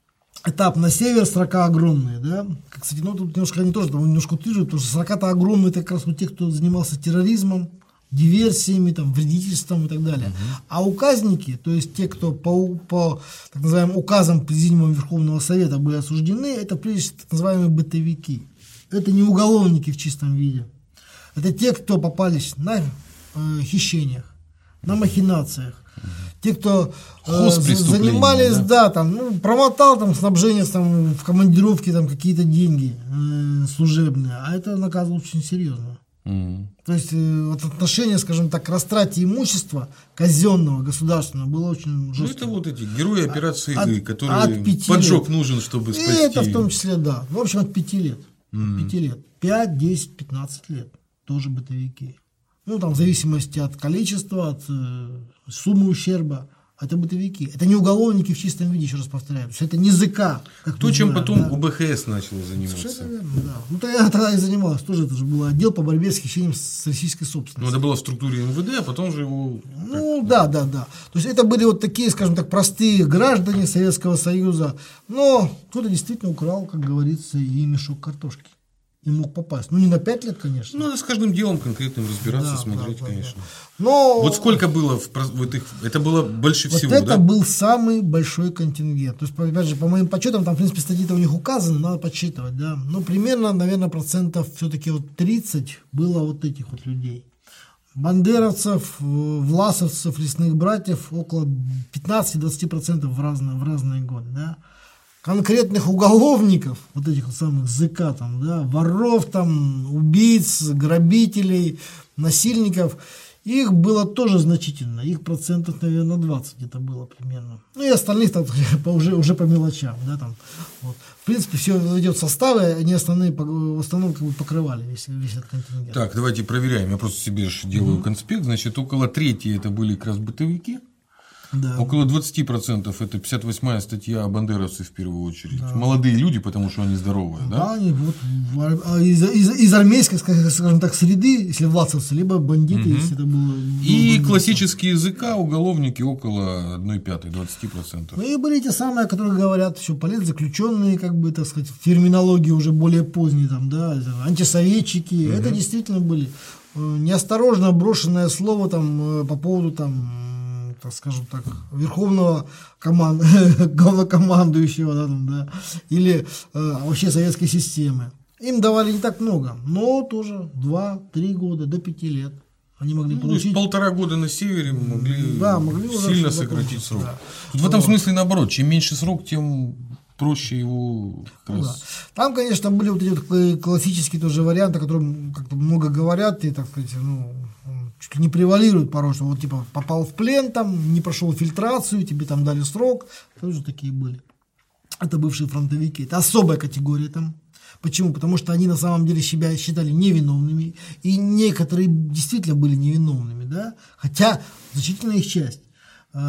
этап на север, срока огромные, да. Кстати, ну тут немножко они тоже там немножко утрируют, потому что срока-то огромные, это как раз у тех, кто занимался терроризмом, диверсиями, там, вредительством и так далее. Uh-huh. А указники, то есть те, кто по, по так называемым указам Президиума Верховного Совета были осуждены, это прежде всего так называемые бытовики. Это не уголовники в чистом виде. Это те, кто попались на э, хищениях, на махинациях. Uh-huh. Те, кто э, занимались, да, да там, ну, промотал там снабжение там, в командировке там, какие-то деньги э, служебные, а это наказывают очень серьезно. Mm. То есть э, вот отношение, скажем так, к растрате имущества казенного, государственного было очень жестким. Ну это вот эти герои операции от, «Игы», которые поджог лет. Нужен, чтобы спасти. И это в том числе, да. В общем, от пяти лет. Mm. пяти лет. пять, десять, пятнадцать лет. Тоже бытовики. Ну там в зависимости от количества, от э, суммы ущерба. Это бытовики. Это не уголовники в чистом виде, еще раз повторяю. То есть это не ЗК. То, чем знаем, потом да. УБХС начал заниматься. Совершенно верно, да. Ну, я тогда и занималась. Тоже это же был отдел по борьбе с хищением с российской собственностью. Ну, это было в структуре эм вэ дэ, а потом же его... Ну, да, да, да. То есть это были вот такие, скажем так, простые граждане Советского Союза. Но кто-то действительно украл, как говорится, и мешок картошки. И мог попасть. Ну, не на пять лет, конечно. Ну, надо с каждым делом конкретным разбираться, да, смотреть, да, да, конечно. Да. Но... Вот сколько было в, в этих... Это было больше вот всего, это да? был самый большой контингент. То есть, опять же, по моим подсчетам, там, в принципе, статьи-то у них указаны, надо подсчитывать, да. Но примерно, наверное, процентов все-таки вот тридцать было вот этих вот людей. Бандеровцев, власовцев, лесных братьев около пятнадцать-двадцать процентов в разные, в разные годы, да. Конкретных уголовников, вот этих вот самых ЗК, там, да, воров, там, убийц, грабителей, насильников, их было тоже значительно, их процентов, наверное, двадцать где-то было примерно. Ну и остальных там уже, уже по мелочам, да, там, вот. В принципе, все идет в составы, они основные, в основном как бы покрывали весь, весь этот контингент. Так, давайте проверяем, я просто себе же делаю mm-hmm. конспект, значит, около трети это были как раз бытовики. Да. Около двадцать процентов это пятьдесят восьмая статья о бандеровцах в первую очередь. Да. Молодые люди, потому что они здоровые, да? Да, они вот из, из, из армейской, скажем так, среды, если власовцы, либо бандиты, угу. если это было. И бандиты. Классические языка, уголовники около одной пятой, двадцать процентов. Ну и были те самые, которые говорят, еще политзаключенные, как бы, так сказать, в терминологии уже более поздней, там, да, антисоветчики. Угу. Это действительно были неосторожно брошенное слово там по поводу там. Так скажем так, верховного команд... главнокомандующего, да, там, да, или э, вообще советской системы. Им давали не так много, но тоже два-три года до пяти лет они могли ну, получить. То есть полтора года на севере могли, да, могли сильно сократить срок. Да. Тут в этом смысле наоборот, чем меньше срок, тем проще его как ну, раз... да. Там, конечно, были вот эти вот классические тоже варианты, о которых как-то много говорят, и, так сказать, ну, чуть ли не превалируют порой, что вот типа попал в плен, там, не прошел фильтрацию, тебе там дали срок, тоже такие были. Это бывшие фронтовики, это особая категория там. Почему? Потому что они на самом деле себя считали невиновными, и некоторые действительно были невиновными, да, хотя значительная их часть, э,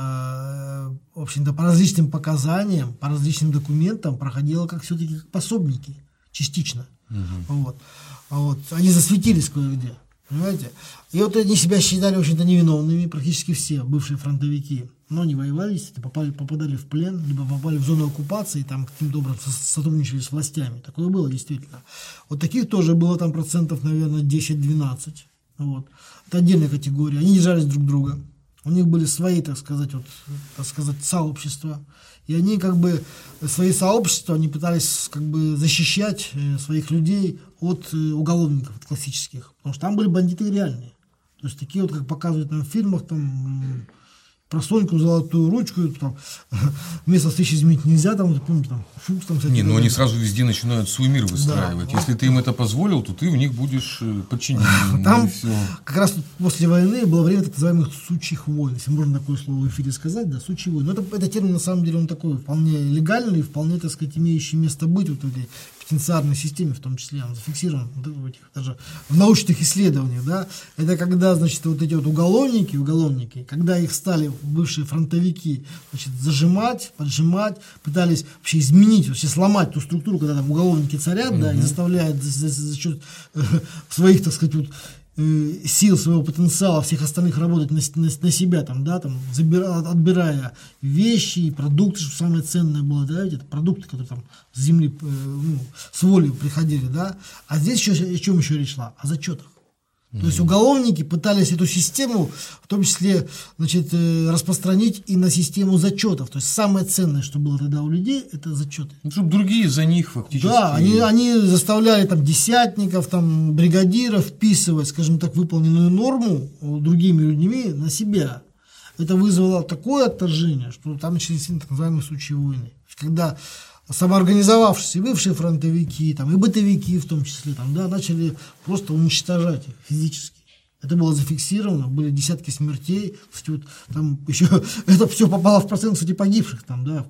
в общем-то, по различным показаниям, по различным документам проходила как все-таки как пособники, частично. Угу. Вот. Вот. Они засветились кое-где, понимаете? И вот они себя считали, в общем-то, невиновными, практически все бывшие фронтовики. Но не воевали, попали, попадали в плен, либо попали в зону оккупации, там каким-то образом сотрудничали с властями. Такое было действительно. Вот таких тоже было там процентов, наверное, десять-двенадцать. Вот. Это отдельная категория. Они держались друг друга. У них были свои, так сказать, вот, так сказать, сообщества. И они как бы, свои сообщества, они пытались как бы защищать своих людей от уголовников от классических. Потому что там были бандиты реальные. То есть такие вот, как показывают нам в фильмах, там... Про Соньку золотую ручку, там, вместо встречи изменить нельзя, там, помните, там, Фукс, там, не, но они сразу везде начинают свой мир выстраивать. Да. Если ты им это позволил, то ты в них будешь подчинен. Там как раз после войны было время так называемых сучьих войн, если можно такое слово в эфире сказать, да, сучьи войны. Но это, это термин, на самом деле, он такой вполне легальный, вполне, так сказать, имеющий место быть вот в этой пенитенциарной системе, в том числе, он зафиксирован в этих, даже в научных исследованиях, да, это когда, значит, вот эти вот уголовники, уголовники, когда их стали бывшие фронтовики, значит, зажимать, поджимать, пытались вообще изменить, вообще сломать ту структуру, когда там уголовники царят, mm-hmm. да, и заставляют за, за, за счет э, своих, так сказать, вот, э, сил, своего потенциала всех остальных работать на, на, на себя, там, да, там, забира, отбирая вещи, продукты, что самое ценное было, да, это продукты, которые там с земли, э, ну, с волей приходили, да, а здесь еще, о чем еще речь шла? О зачетах. То есть уголовники пытались эту систему, в том числе, значит, распространить и на систему зачетов. То есть самое ценное, что было тогда у людей, это зачеты. Ну, чтобы другие за них фактически. Да, они, они заставляли там десятников, там, бригадиров вписывать, скажем так, выполненную норму другими людьми на себя. Это вызвало такое отторжение, что там начались так называемые случаи войны. Когда самоорганизовавшиеся бывшие фронтовики, там, и бытовики в том числе, там, да, начали просто уничтожать их физически. Это было зафиксировано, были десятки смертей, кстати, вот, там еще это все попало в процент, кстати, погибших, там, да,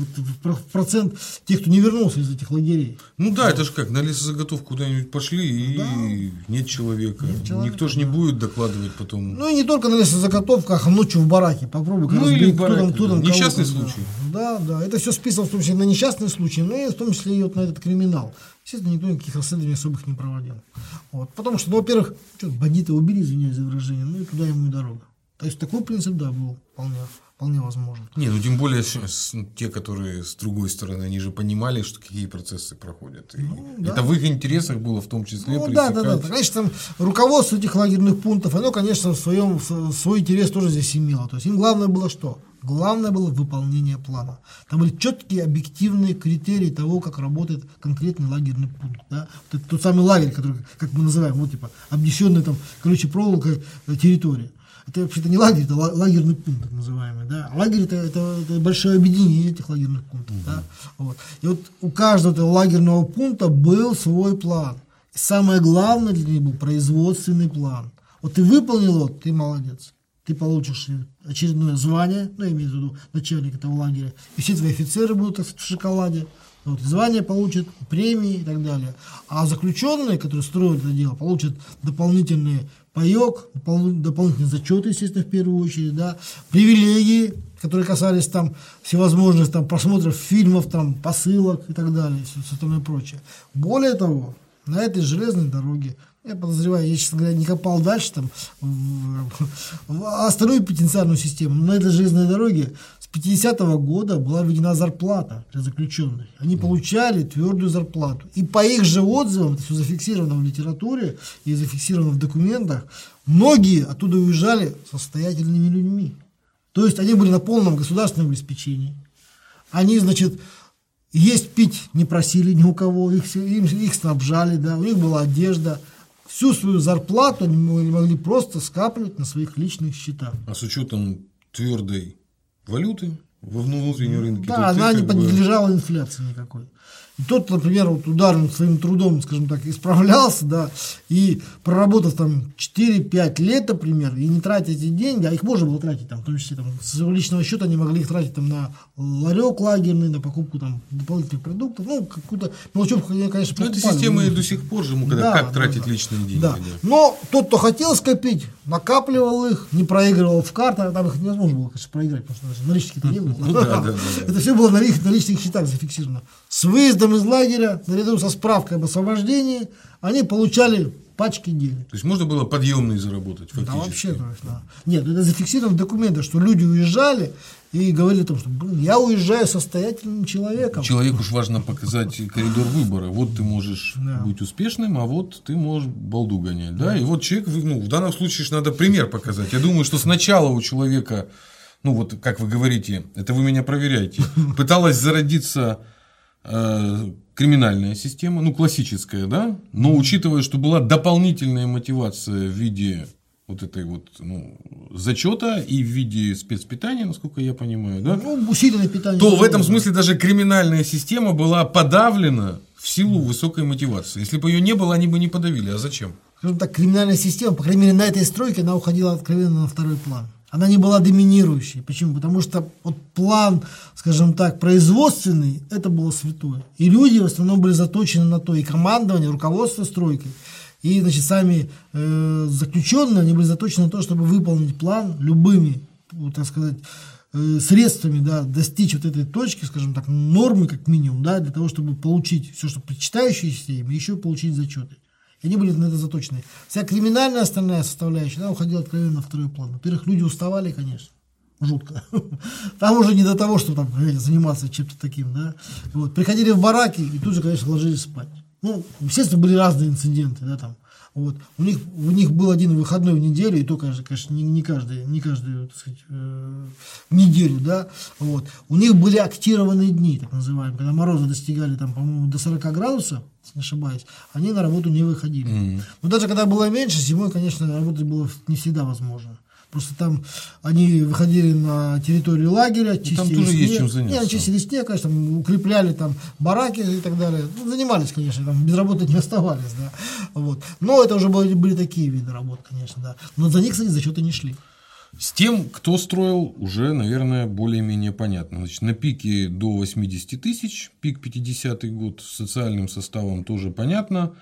в, в процент тех, кто не вернулся из этих лагерей. Ну да, это же как, на лесозаготовку куда-нибудь пошли, и да. нет человека. Нет человека. Никто же не будет докладывать потом. Ну и не только на лесозаготовках, а ночью в бараке. Попробуй, ну, разбить, или в бараке, кто там, да. Несчастный случай. Да, да, это все списано в том числе на несчастные случаи, но и в том числе и вот на этот криминал. Естественно, никто никаких расследований особых не проводил. Вот. Потому что, ну, во-первых, что, бандиты убили, извиняюсь за выражение, ну и туда ему и дорога. То есть такой принцип, да, был вполне, вполне возможен. Не, ну тем более те, которые с другой стороны, они же понимали, что какие процессы проходят. И ну, да. Это в их интересах было в том числе ну, пресекать. Да, да, да. Конечно, там руководство этих лагерных пунктов, оно, конечно, в своем, в свой интерес тоже здесь имело. То есть им главное было что? Главное было выполнение плана. Там были четкие объективные критерии того, как работает конкретный лагерный пункт. Да? Вот это тот самый лагерь, который, как мы называем, вот типа обнесенная там, короче, проволокой территория. Это вообще-то не лагерь, это лагерный пункт, так называемый. Да? Лагерь это, это, это большое объединение этих лагерных пунктов. Mm-hmm. Да? Вот. И вот у каждого этого лагерного пункта был свой план. И самое главное для них был производственный план. Вот ты выполнил его, ты молодец. Ты получишь очередное звание, ну, я имею в виду начальник этого лагеря, и все твои офицеры будут в шоколаде, вот, звание получат, премии и так далее. А заключенные, которые строят это дело, получат дополнительный паек, дополнительные зачеты, естественно, в первую очередь, да, привилегии, которые касались там всевозможных там, просмотров фильмов, там, посылок и так далее, и все остальное прочее. Более того, на этой железной дороге, я подозреваю, я, честно говоря, не копал дальше там в остальную пенитенциарную систему, но на этой железной дороге с пятидесятого года была введена зарплата для заключенных. Они получали твердую зарплату. И по их же отзывам, это все зафиксировано в литературе и зафиксировано в документах, многие оттуда уезжали состоятельными людьми. То есть они были на полном государственном обеспечении. Они, значит, есть, пить не просили ни у кого, их, им, их снабжали, да, у них была одежда. Всю свою зарплату они могли просто скапливать на своих личных счетах. А с учетом твердой валюты, во внутреннем рынке. Да, она не подлежала бы... инфляции никакой. И тот, например, вот ударным своим трудом, скажем так, исправлялся, да, и проработав там четыре-пять лет, например, и не тратя эти деньги, а их можно было тратить, там, в том числе там, с своего личного счета они могли их тратить там, на ларек лагерный, на покупку там, дополнительных продуктов, ну, какую-то мелочевку, конечно, покупали. Но эта система и до сих пор же, когда да, как да, тратить да. личные деньги. Да. Да. Но тот, кто хотел скопить, накапливал их, не проигрывал в карты, там их невозможно было, конечно, проиграть, потому что налички-то не было. Это все было на личных счетах зафиксировано. С выездом из лагеря, наряду со справкой об освобождении, они получали пачки денег. То есть можно было подъемные заработать фактически? Да, вообще, то есть, да. Нет, это зафиксировано в документах, что люди уезжали и говорили о том, что я уезжаю состоятельным человеком. Человеку уж важно показать коридор выбора. Вот ты можешь да. быть успешным, а вот ты можешь балду гонять. Да? Да? И вот человек, ну, в данном случае надо пример показать. Я думаю, что сначала у человека, ну вот как вы говорите, это вы меня проверяете, пыталась зародиться э, криминальная система, ну классическая, да, но учитывая, что была дополнительная мотивация в виде вот этой вот ну, зачета и в виде спецпитания, насколько я понимаю, да, ну, усиленное питание, то в этом смысле даже криминальная система была подавлена в силу высокой мотивации. Если бы ее не было, они бы не подавили. А зачем? Скажем так, криминальная система, по крайней мере, на этой стройке она уходила откровенно на второй план. Она не была доминирующей. Почему? Потому что вот план, скажем так, производственный, это было святое. И люди в основном были заточены на то, и командование, и руководство стройкой, и, значит, сами э, заключенные, они были заточены на то, чтобы выполнить план любыми, вот, так сказать, э, средствами, да, достичь вот этой точки, скажем так, нормы как минимум, да, для того, чтобы получить все, что причитающееся им, еще получить зачеты. И они были на это заточены. Вся криминальная остальная составляющая, она уходила откровенно на второй план. Во-первых, люди уставали, конечно, жутко. Там уже не до того, чтобы там, заниматься чем-то таким, да. Вот. Приходили в бараки и тут же, конечно, ложились спать. Ну, естественно, были разные инциденты, да, там. Вот. У них, у них был один выходной в неделю, и то, конечно, не, не каждую, не каждую, так сказать, э, неделю, да. Вот. У них были актированные дни, так называемые, когда морозы достигали, там, по-моему, до сорока градусов, если не ошибаюсь, они на работу не выходили. Mm-hmm. Но даже когда было меньше, зимой, конечно, работать было не всегда возможно. Просто там они выходили на территорию лагеря, чистили там тоже снег. есть чем заняться. Нет, чистили снег, конечно, там, укрепляли там бараки и так далее. Ну, занимались, конечно, там без работы не оставались, да. Вот. Но это уже были, были такие виды работ, конечно, да. Но за них, кстати, зачеты не шли. С тем, кто строил, уже, наверное, более-менее понятно. Значит, на пике до восьмидесяти тысяч, пик пятидесятый год, с социальным составом тоже понятно.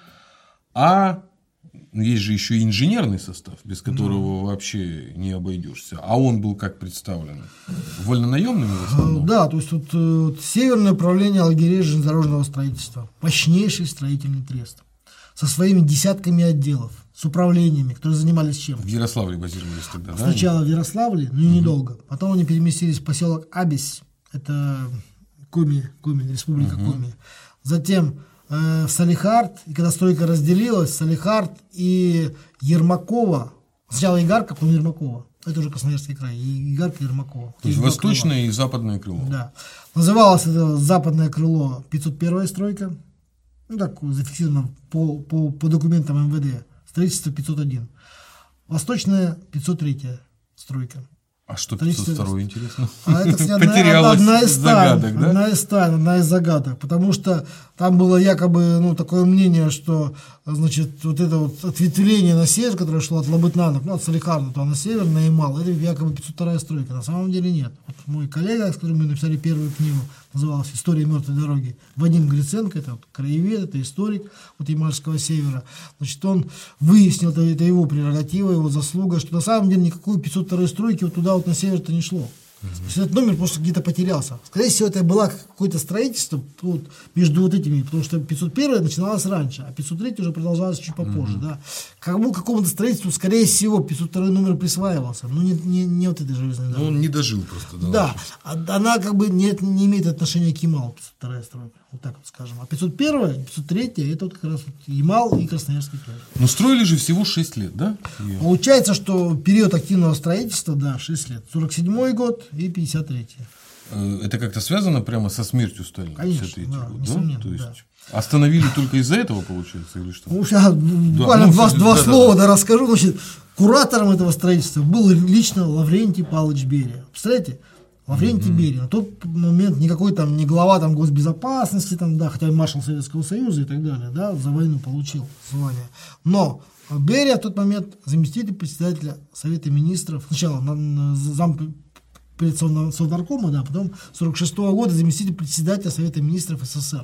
А есть же еще и инженерный состав, без которого да. вообще не обойдешься. А он был как представлен? Вольнонаемными в основном? Да, то есть вот, вот Северное управление лагерей железнодорожного строительства. Мощнейший строительный трест. Со своими десятками отделов, с управлениями, которые занимались чем? В Ярославле базировались тогда, да? Сначала в Ярославле, но угу. недолго. Потом они переместились в поселок Абись, это Коми, Коми, республика угу. Коми. Затем в Салихард, и когда стройка разделилась, Салихард и Ермакова, сначала Игарка, потом Ермакова, это уже Красноярский край, и Игарка и Ермакова. То есть восточное крыла. И западное крыло. Да. Называлось это западное крыло пятьсот первая стройка, ну так зафиксировано по, по, по документам эм вэ дэ, строительство пятьсот один. Восточное пятьсот третья стройка. А что пятьсот второй, интересно? А это, кстати, одна, одна, из тайн, загадок, да? одна из тайн, одна из загадок, потому что там было якобы ну, такое мнение, что значит, вот это вот ответвление на север, которое шло от Лабытнанов, ну, от Салихарда, то на север, на Ямал, это якобы пятьсот вторая стройка. На самом деле нет. Вот мой коллега, с которым мы написали первую книгу, называлась «История мертвой дороги», Вадим Гриценко, это вот краевед, это историк вот Ямальского севера, значит, он выяснил, это, это его прерогатива, его заслуга, что на самом деле никакой пятьсот второй стройки вот туда вот на север-то не шло. Mm-hmm. То есть этот номер просто где-то потерялся. Скорее всего, это было какое-то строительство вот, между вот этими, потому что пятьсот первая начиналась раньше, а пятьсот третья уже продолжалась чуть попозже. Mm-hmm. Да. Кому какому-то строительству, скорее всего, пятьсот второй номер присваивался, но не, не, не вот этой железной дороги. Ну, он не дожил просто. Да, да. Она как бы не, не имеет отношения к Ямалу, пятьсот вторая стройка, вот так вот скажем. А пятьсот первая, пятьсот третья, это вот как раз вот Ямал и Красноярский край. Но строили же всего шесть лет, да? Получается, что период активного строительства, да, шесть лет. сорок седьмой год и пятьдесят третий. Это как-то связано прямо со смертью Сталина? Конечно, да, год, несомненно, да? То есть да. остановили только из-за этого, получается, или что? Ну, сейчас буквально да, два, ну, два да, слова да, да. Да, расскажу. Значит, куратором этого строительства был лично Лаврентий Павлович Берия. Представляете? Лаврентий mm-hmm. Берия. На тот момент никакой там не глава там госбезопасности, там, да, хотя маршал Советского Союза и так далее, да, за войну получил звание. Но Берия в тот момент заместитель председателя Совета Министров, сначала на, на, зам Совнаркома, да, потом сорок шестого года заместитель председателя Совета Министров СССР.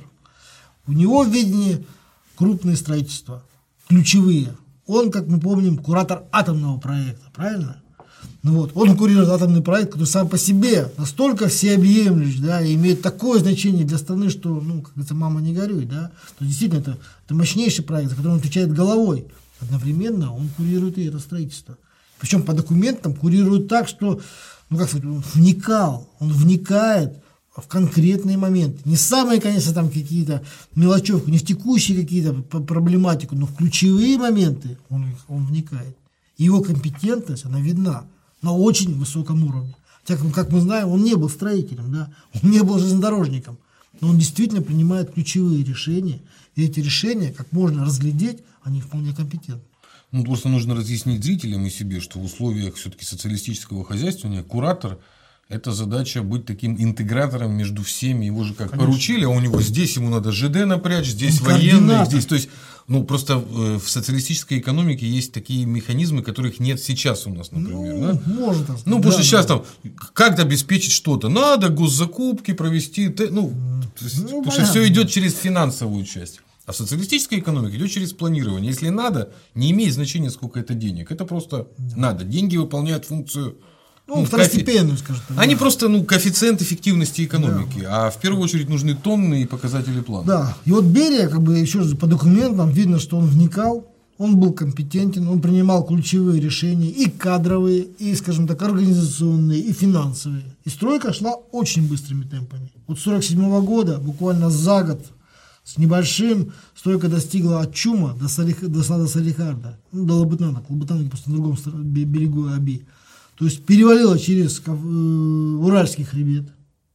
У него в видении крупные строительства, ключевые. Он, как мы помним, куратор атомного проекта, правильно? Ну вот, он курирует атомный проект, который сам по себе настолько всеобъемлющий, да, и имеет такое значение для страны, что, ну, как говорится, мама не горюй, да, то действительно это, это мощнейший проект, за который он отвечает головой. Одновременно он курирует и это строительство. Причем по документам курирует так, что, ну, как сказать, он вникал, он вникает в конкретные моменты. Не самые, конечно, там какие-то мелочевки, не в текущие какие-то проблематику, но в ключевые моменты он, он вникает. Его компетентность, она видна на очень высоком уровне. Хотя, как мы знаем, он не был строителем, да? Он не был железнодорожником, но он действительно принимает ключевые решения, и эти решения, как можно разглядеть, они вполне компетентны. Ну, просто нужно разъяснить зрителям и себе, что в условиях все-таки социалистического хозяйствования куратор – это задача быть таким интегратором между всеми. Его же как Конечно. поручили, а у него здесь ему надо ЖД напрячь, здесь Он военные, здесь. То есть, ну, просто в социалистической экономике есть такие механизмы, которых нет сейчас у нас, например. Ну, да? Можно так сказать. Ну, потому да, что сейчас да. там как обеспечить что-то? Надо госзакупки провести. Ну, ну потому понятно. что все идет через финансовую часть. А в социалистической экономике идет через планирование. Если надо, не имеет значения, сколько это денег. Это просто да. надо. Деньги выполняют функцию. Ну, ну, второстепенную, коэффи... скажем так. Они да. просто, ну, коэффициент эффективности экономики, да. а в первую очередь нужны тонны и показатели плана. Да, и вот Берия, как бы, еще раз, по документам видно, что он вникал, он был компетентен, он принимал ключевые решения, и кадровые, и, скажем так, организационные, и финансовые. И стройка шла очень быстрыми темпами. Вот с сорок седьмого года, буквально за год, с небольшим, стройка достигла от Чума до, Салих... до сада Салихарда, ну, до Лабытана, Лабытан просто на другом берегу Аби. То есть перевалила через э, Уральский хребет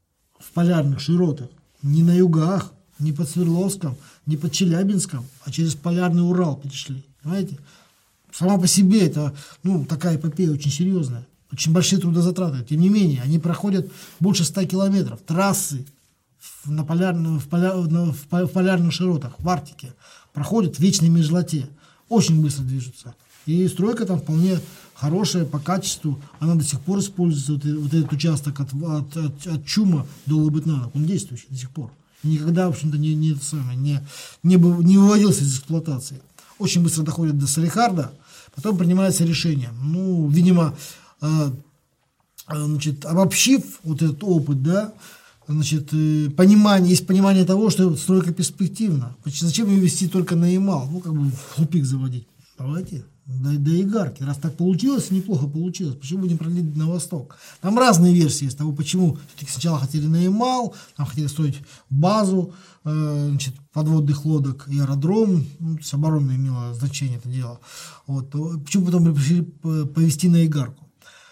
в полярных широтах, не на югах, не под Свердловском, не под Челябинском, а через полярный Урал перешли. Понимаете? Сама по себе это, ну, такая эпопея очень серьезная, очень большие трудозатраты. Тем не менее, они проходят больше ста километров трассы на полярных, в, поля, в, в полярных широтах, в Арктике, проходят в вечной мерзлоте, очень быстро движутся. И стройка там вполне хорошая по качеству, она до сих пор используется, вот, вот этот участок от, от, от, от Чума до Лабытнана, он действующий до сих пор. Никогда, в общем-то, не, не, не, не, не выводился из эксплуатации. Очень быстро доходит до Салихарда, потом принимается решение. Ну, видимо, э, значит, обобщив вот этот опыт, да, значит, э, понимание, есть понимание того, что стройка перспективна. Зачем ее вести только на Ямал, ну, как бы в тупик заводить. Давайте. До, до Игарки. Раз так получилось, неплохо получилось. Почему не пролить на восток? Там разные версии есть того, почему все-таки сначала хотели на Ямал, там хотели строить базу э, значит, подводных лодок и аэродром. Ну, то есть оборонное имело значение это дело. Вот. Почему потом решили повезти на Игарку?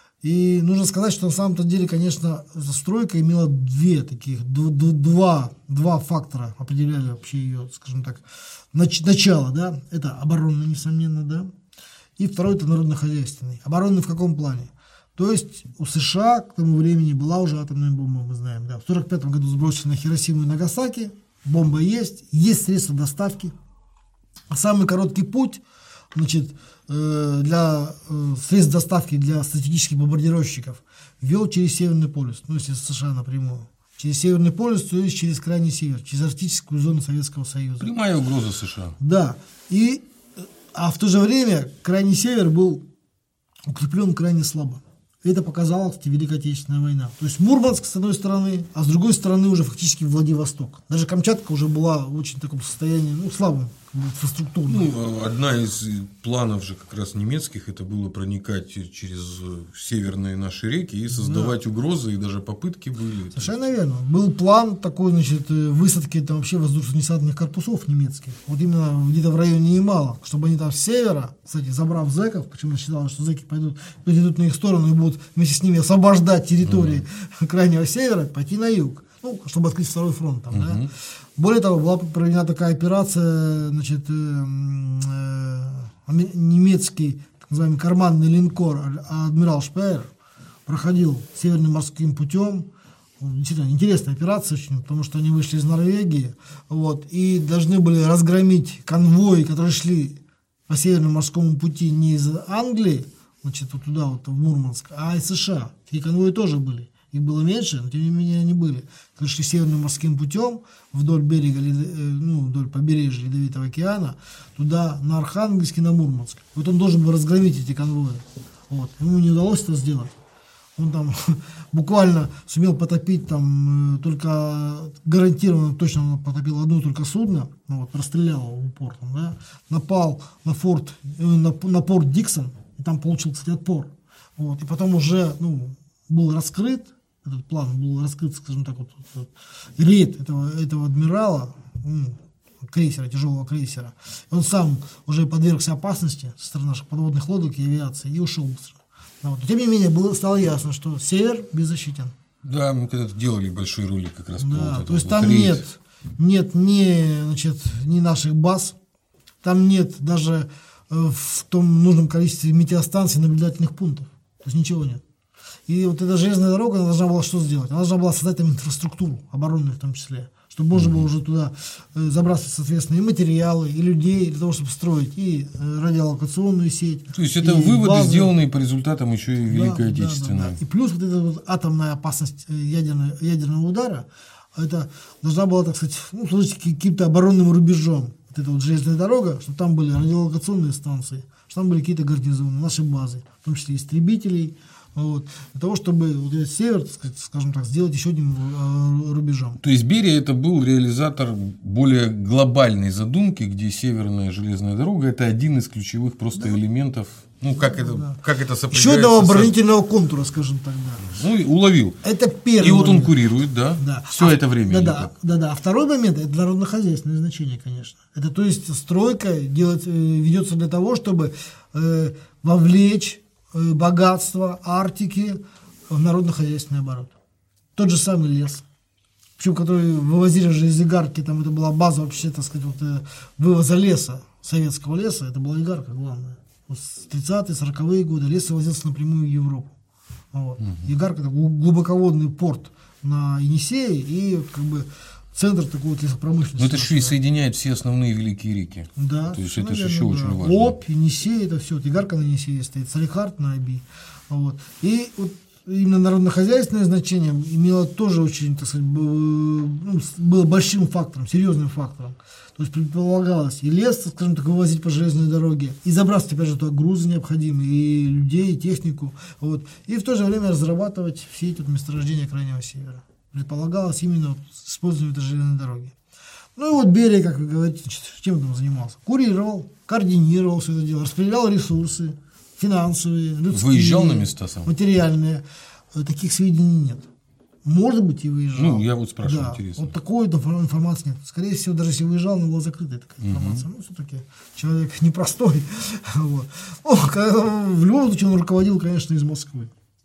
И нужно сказать, что на самом-то деле, конечно, стройка имела две таких, два, два фактора определяли вообще ее, скажем так, нач, начало, да, это оборонный, несомненно, да, и второй это народно-хозяйственный. Оборонный в каком плане? То есть у США к тому времени была уже атомная бомба, мы знаем, да, в сорок пятом году сброшена на Хиросиму и Нагасаки, бомба есть, есть средства доставки, а самый короткий путь, значит, для средств доставки для стратегических бомбардировщиков вел через Северный полюс, ну, если США напрямую. Через Северный полюс, то есть через крайний север, через арктическую зону Советского Союза. Прямая угроза США. Да. И, а в то же время крайний север был укреплен крайне слабо. Это показала, кстати, Великая Отечественная война. То есть Мурманск с одной стороны, а с другой стороны уже фактически Владивосток. Даже Камчатка уже была в очень таком состоянии, ну, слабом, инфраструктурном. Ну, одна из планов же как раз немецких, это было проникать через северные наши реки и создавать да. угрозы, и даже попытки были. Совершенно верно. Был план такой, значит, высадки там вообще воздушно-десантных корпусов немецких. Вот именно где-то в районе Ямала, чтобы они там с севера, кстати, забрав зэков, почему считалось, что зэки пойдут, пойдут на их сторону и будут вместе с ними освобождать территории mm-hmm. крайнего севера, пойти на юг, ну, чтобы открыть второй фронт там, mm-hmm. да. Более того, была проведена такая операция, значит, э, э, немецкий, так называемый карманный линкор адмирал Шпеер проходил Северным морским путем. Действительно, интересная операция очень, потому что они вышли из Норвегии, вот, и должны были разгромить конвои, которые шли по Северному морскому пути не из Англии, значит, вот туда, вот в Мурманск, а из США. Такие конвои тоже были. Их было меньше, но тем не менее они были. Которые шли Северным морским путем вдоль берега, ну, вдоль побережья Ледовитого океана, туда, на Архангельск и на Мурманск. Вот он должен был разгромить эти конвои. Вот. Ему не удалось это сделать. Он там буквально сумел потопить там только гарантированно точно потопил одно только судно, ну, вот, расстрелял его в упор, там, да, напал на форт, на, на порт Диксон, и там получил, кстати, отпор. Вот, и потом уже, ну, был раскрыт, этот план был раскрыт, скажем так, вот, вот, рейд этого, этого адмирала, ну, крейсера, тяжелого крейсера. И он сам уже подвергся опасности со стороны наших подводных лодок и авиации и ушел быстро. Вот. Тем не менее, было, стало ясно, что север беззащитен. Да, мы когда-то делали большой ролик как раз. Да, по вот то есть вот там рейд. нет, нет ни, значит, ни наших баз, там нет даже э, в том нужном количестве метеостанций, наблюдательных пунктов. То есть ничего нет. И вот эта железная дорога, она должна была что сделать? Она должна была создать там инфраструктуру, оборонную в том числе, чтобы можно было уже туда забрасывать, соответственно, и материалы, и людей, для того, чтобы строить и радиолокационную сеть. То есть это выводы, базы, сделанные по результатам еще и Великой да, Отечественной. Да, да, да. И плюс вот эта вот атомная опасность ядерного, ядерного удара, это должна была, так сказать, ну, служить каким-то оборонным рубежом. Вот эта вот железная дорога, чтобы там были радиолокационные станции, чтобы там были какие-то гарнизоны, наши базы, в том числе истребителей. Вот, для того, чтобы вот этот север, так сказать, скажем так, сделать еще одним э, рубежом. То есть Берия это был реализатор более глобальной задумки, где Северная железная дорога это один из ключевых просто да. элементов. Ну, как это, да. как это сопрягается. Еще одного оборонительного контура, скажем так. Да. Ну, и уловил. Это первый. И вот момент. Он курирует, да, да. все а, это время. Да, да, да, да. А второй момент это народно-хозяйственное значение, конечно. Это то есть стройка делать, ведется для того, чтобы э, вовлечь богатство Арктики в народно-хозяйственный оборот. Тот же самый лес, причем который вывозили же из Игарки, там это была база вообще, так сказать, вот, вывоза леса, советского леса, это была Игарка главная. Вот с тридцатые, сороковые годы лес вывозился напрямую в Европу. Вот. Угу. Игарка – это глубоководный порт на Енисее и как бы центр такой вот лесопромышленности. Но это еще и соединяет все основные великие реки. Да. То есть это наверное, же еще да. очень важно. Обь, Енисей, это все. Вот Игарка на Енисее стоит, Салихард на Оби. Вот. И вот именно народно-хозяйственное значение имело тоже очень, так сказать, ну, было большим фактором, серьезным фактором. То есть предполагалось и лес, скажем так, вывозить по железной дороге, и забрасывать, опять же, туда грузы необходимые, и людей, и технику. Вот. И в то же время разрабатывать все эти вот месторождения Крайнего Севера. Предполагалось именно использование этой железной дороги. Ну и вот Берия, как вы говорите, чем он занимался? Курировал, координировал все это дело, распределял ресурсы финансовые, людские, выезжал на места сам? Материальные. Таких сведений нет. Может быть, и выезжал. Ну, я вот спрашиваю, да, интересно. Вот такой информации нет. Скорее всего, даже если выезжал, но была закрытая такая информация. Угу. Ну, все-таки человек непростой. Вот. Ну, в любом случае, он руководил, конечно, из Москвы.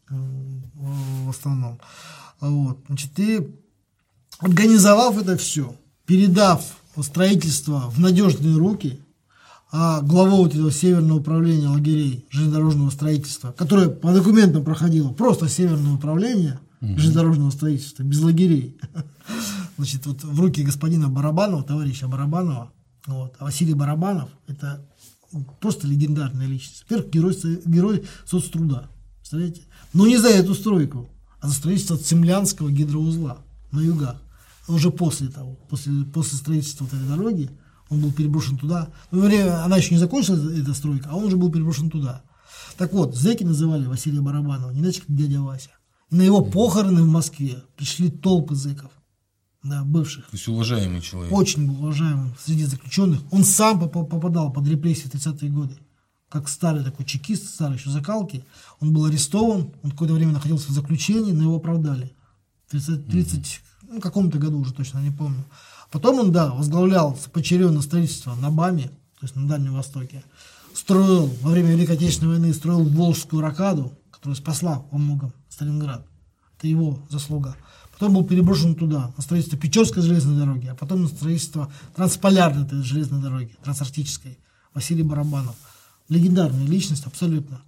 В основном. Вот. Значит, и организовав это все, передав строительство в надежные руки, а главой вот этого Северного управления лагерей железнодорожного строительства, которое по документам проходило просто Северное управление угу. железнодорожного строительства, без лагерей, значит, вот в руки господина Барабанова, товарища Барабанова, вот, а Василий Барабанов – это просто легендарная личность. Во-первых, герой, герой соцтруда, представляете? Но не за эту стройку, а за строительство Цемлянского гидроузла на югах. Уже после того, после, после строительства вот этой дороги, он был переброшен туда. Ну, время, она еще не закончилась, эта стройка, а он уже был переброшен туда. Так вот, зэки называли Василия Барабанова не иначе, как дядя Вася. И на его похороны в Москве пришли толпы зэков, да, бывших. То есть уважаемый человек. Очень был уважаемым среди заключенных. Он сам попадал под репрессии в тридцатые годы. Как старый такой чекист, старый еще закалки. Он был арестован, он какое-то время находился в заключении, но его оправдали. В тридцать, тридцать, ну, каком-то году уже точно не помню. Потом он, да, возглавлял поочередно строительство на БАМе, то есть на Дальнем Востоке. Строил во время Великой Отечественной войны, строил Волжскую рокаду, которая спасла во многом Сталинград. Это его заслуга. Потом был переброшен туда, на строительство Печорской железной дороги, а потом на строительство трансполярной этой железной дороги, трансарктической. Василий Барабанов. Легендарная личность абсолютно.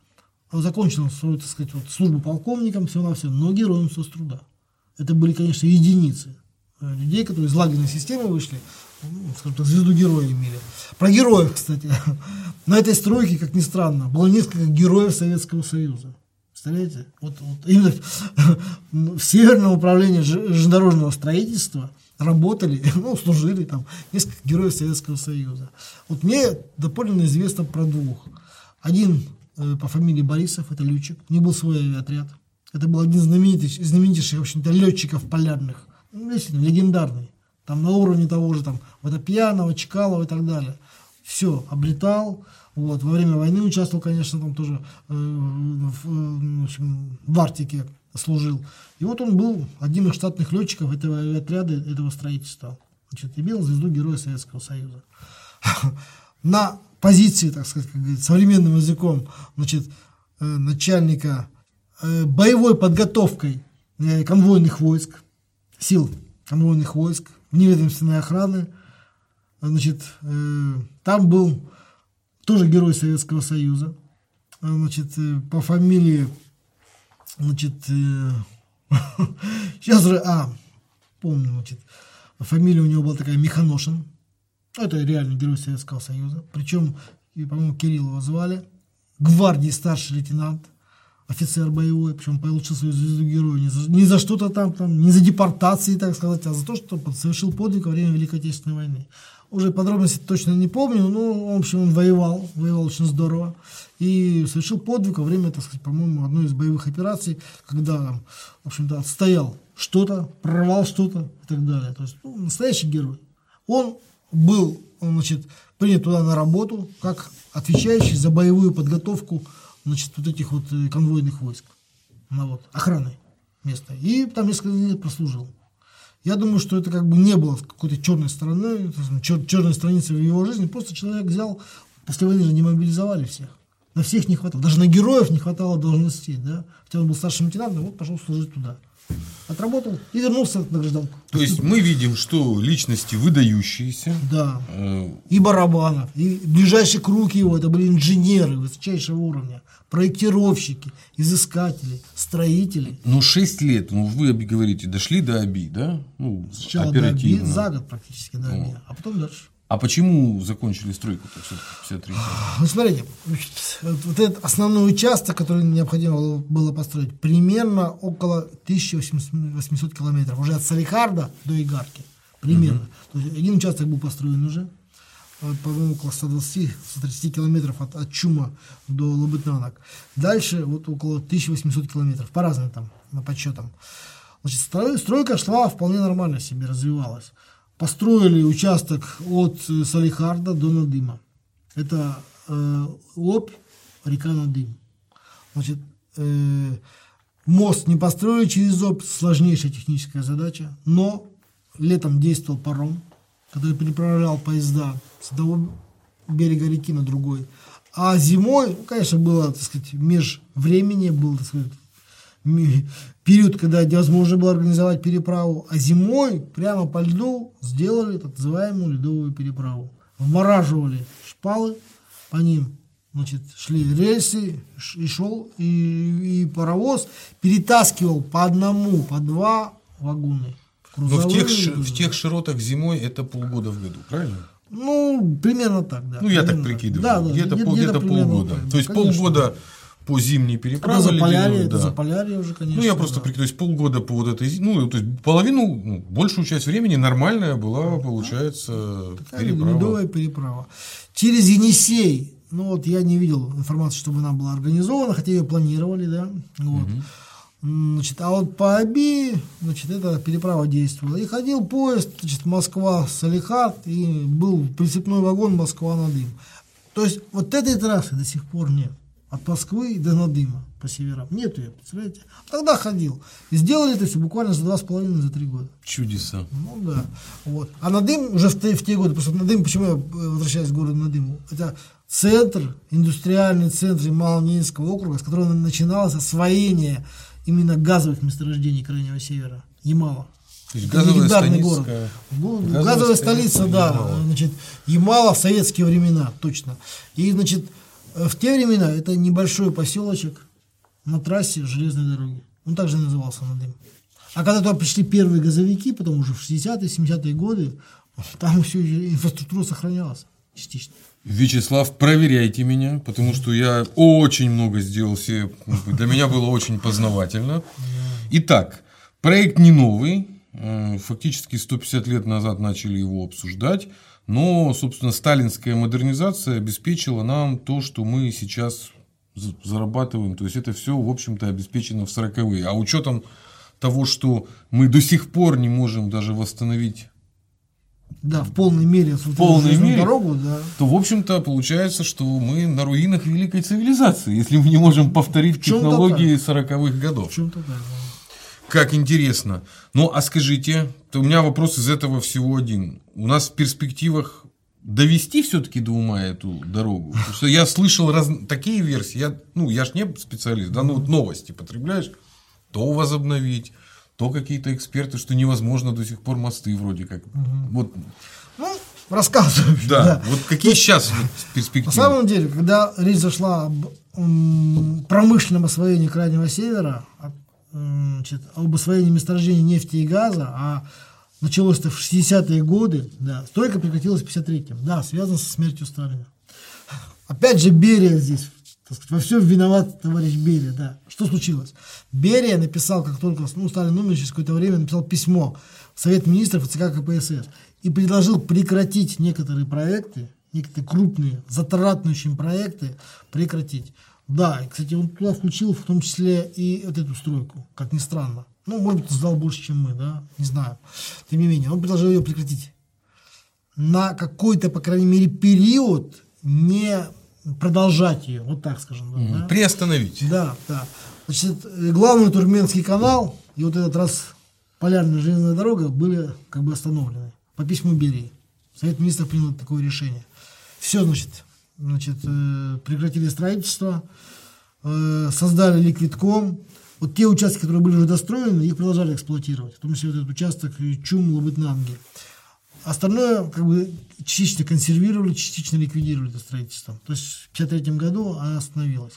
закончил свою, так сказать, вот, службу полковником, всего-навсего, но героем соцтруда. Это были, конечно, единицы людей, которые из лагерной системы вышли, ну, скажем так, звезду героя имели. Про героев, кстати, на этой стройке, как ни странно, было несколько героев Советского Союза. Представляете? Вот, вот именно в Северном управлении железнодорожного строительства работали, ну, служили там несколько героев Советского Союза. Вот мне доподлинно известно про двух. Один э, по фамилии Борисов, это летчик, у него был свой авиаотряд. Это был один из знаменитейших, знаменитейших в общем-то, летчиков полярных, ну, действительно, легендарный. Там на уровне того же там Водопьянова, Чкалова и так далее. Все, облетал. Вот, во время войны участвовал, конечно, там тоже э, в, в, общем, в Арктике служил. И вот он был одним из штатных летчиков этого авиаотряда, этого строительства. Значит, имел звезду Героя Советского Союза. На позиции, так сказать, как говорится, современным языком, значит, э, начальника э, боевой подготовкой э, конвойных войск, сил конвойных войск, вневедомственной охраны, значит, э, там был тоже герой Советского Союза, значит, э, по фамилии, значит, э, сейчас же, а, помню, значит, фамилия у него была такая Механошин, это реальный герой Советского Союза, причем, по-моему, Кириллова звали, гвардии старший лейтенант, офицер боевой, причем получил свою звезду героя не за, не за что-то там, там, не за депортации, так сказать, а за то, что совершил подвиг во время Великой Отечественной войны. Уже подробности точно не помню, но, в общем, он воевал, воевал очень здорово, и совершил подвиг во время, так сказать, по-моему, одной из боевых операций, когда, в общем-то, отстоял что-то, прорвал что-то и так далее. То есть, ну, настоящий герой. Он был, он, значит, принят туда на работу, как отвечающий за боевую подготовку, значит, вот этих вот конвойных войск, ну, вот, охраны местной. И там несколько лет прослужил. Я думаю, что это как бы не было какой-то черной стороны, чер- черной страницы в его жизни. Просто человек взял, после войны же не мобилизовали всех. На всех не хватало. Даже на героев не хватало должностей. Да? Хотя он был старшим лейтенантом, вот пошел служить туда. Отработал и вернулся на гражданку. То есть мы видим, что личности выдающиеся. Да. Э... И Барабанов, и ближайший круг его, это были инженеры высочайшего уровня, проектировщики, изыскатели, строители. Ну, шесть лет, ну, вы говорите, дошли до ОБИ, да? Ну, сначала оперативно. До ОБИ, за год практически до ОБИ, а потом дальше. А почему закончили стройку-то все-таки в пятьдесят третьем? Ну, смотрите, вот этот основной участок, который необходимо было построить, примерно около тысяча восемьсот километров, уже от Салихарда до Игарки, примерно. Uh-huh. То есть один участок был построен уже, по-моему, около сто двадцать - сто тридцать километров от, от Чума до Лабытнанок. Дальше вот около тысяча восемьсот километров, по разным там, на подсчетам. Значит, стройка шла вполне нормально себе, развивалась. Построили участок от Салихарда до Надыма. Это э, Обь, река Надым. Значит, э, мост не построили через Обь, сложнейшая техническая задача, но летом действовал паром, который переправлял поезда с одного берега реки на другой. А зимой, ну, конечно, было, так сказать, межвремение, был, так сказать, период, когда невозможно было организовать переправу, а зимой прямо по льду сделали так называемую ледовую переправу. Вмораживали шпалы, по ним, значит, шли рельсы, и шел, и, и паровоз перетаскивал по одному, по два вагоны. Но в тех, в тех широтах зимой это полгода в году, правильно? Ну, примерно так, да. Ну, я примерно так прикидываю. Да, да, где-то, где-то, где-то где-то полгода. примерно, То есть конечно. полгода по зимней переправе. Это Заполярье, да. это Заполярье уже, конечно. Ну, я просто да. прикидываю, то есть полгода по вот этой, ну, то есть половину, ну, большую часть времени нормальная была, получается, такая переправа. ледовая переправа. Через Енисей, ну, вот я не видел информации, чтобы она была организована, хотя ее планировали, да, вот. Угу. Значит, а вот по Оби, значит, эта переправа действовала. И ходил поезд, значит, Москва-Салихард, и был прицепной вагон Москва-Надым. То есть вот этой трассы до сих пор нет. От Москвы до Надыма по северам. Нет ее, представляете? Тогда ходил. И сделали это все буквально за два с половиной, за три года. Чудеса. Ну да. Вот. А Надым уже в те, в те годы, просто Надым, почему я возвращаюсь к городу Надыму? Это центр, индустриальный центр Ямало-Ненецкого округа, с которого начиналось освоение именно газовых месторождений Крайнего Севера. Ямало. То есть газовая легендарный станица, город. Газовая, газовая столица, да. Ямало. Значит, Ямало в советские времена, точно. И, значит, В те времена это небольшой поселочек на трассе железной дороги. Он также назывался Надым. А когда туда пришли первые газовики, потом уже в шестидесятые, семидесятые годы, там все инфраструктура сохранялась частично. Вячеслав, проверяйте меня, потому что я очень много сделал себе, для меня было очень познавательно. Итак, проект не новый, фактически сто пятьдесят лет назад начали его обсуждать, но, собственно, сталинская модернизация обеспечила нам то, что мы сейчас зарабатываем, то есть это все, в общем-то, обеспечено в сороковые. А учетом того, что мы до сих пор не можем даже восстановить, да, в полной мере, в полной мере, дорогу, да, то, в общем-то, получается, что мы на руинах великой цивилизации, если мы не можем повторить технологии сороковых годов. В чем-то так, да. Как интересно. Ну, а скажите, то у меня вопрос из этого всего один. У нас в перспективах довести все-таки до ума эту дорогу? Потому что я слышал раз... такие версии, я, ну, я ж не специалист, да, ну, вот новости потребляешь, то возобновить, то какие-то эксперты, что невозможно до сих пор мосты вроде как. Угу. Вот. Ну, рассказываю. Да, да. Вот какие сейчас вот перспективы? На самом деле, когда речь зашла об м, промышленном освоении Крайнего Севера, значит, об освоении месторождений нефти и газа, а началось это в шестидесятые годы, да, стройка прекратилась в пятьдесят третьем. Да, связано со смертью Сталина. Опять же, Берия здесь, так сказать, во всем виноват товарищ Берия, да. Что случилось? Берия написал, как только, ну, Сталин умер, через какое-то время написал письмо в Совет министров и ЦК КПСС и предложил прекратить некоторые проекты, некоторые крупные, затратные очень проекты, прекратить. Да, и, кстати, он туда включил в том числе и вот эту стройку, как ни странно. Ну, может быть, сдал больше, чем мы, да, не знаю. Тем не менее, он предложил ее прекратить. На какой-то, по крайней мере, период не продолжать ее, вот так скажем. Mm-hmm. Да? Приостановить. Да, да. Значит, главный Туркменский канал и вот этот раз полярная железная дорога были как бы остановлены по письму Берии. Совет министров принял такое решение. Все, значит, значит прекратили строительство, создали ликвидком. Вот те участки, которые были уже достроены, их продолжали эксплуатировать. В том числе вот этот участок Чум-Лабытнанги. Остальное как бы частично консервировали, частично ликвидировали это строительство. То есть в пятьдесят третьем году оно остановилось.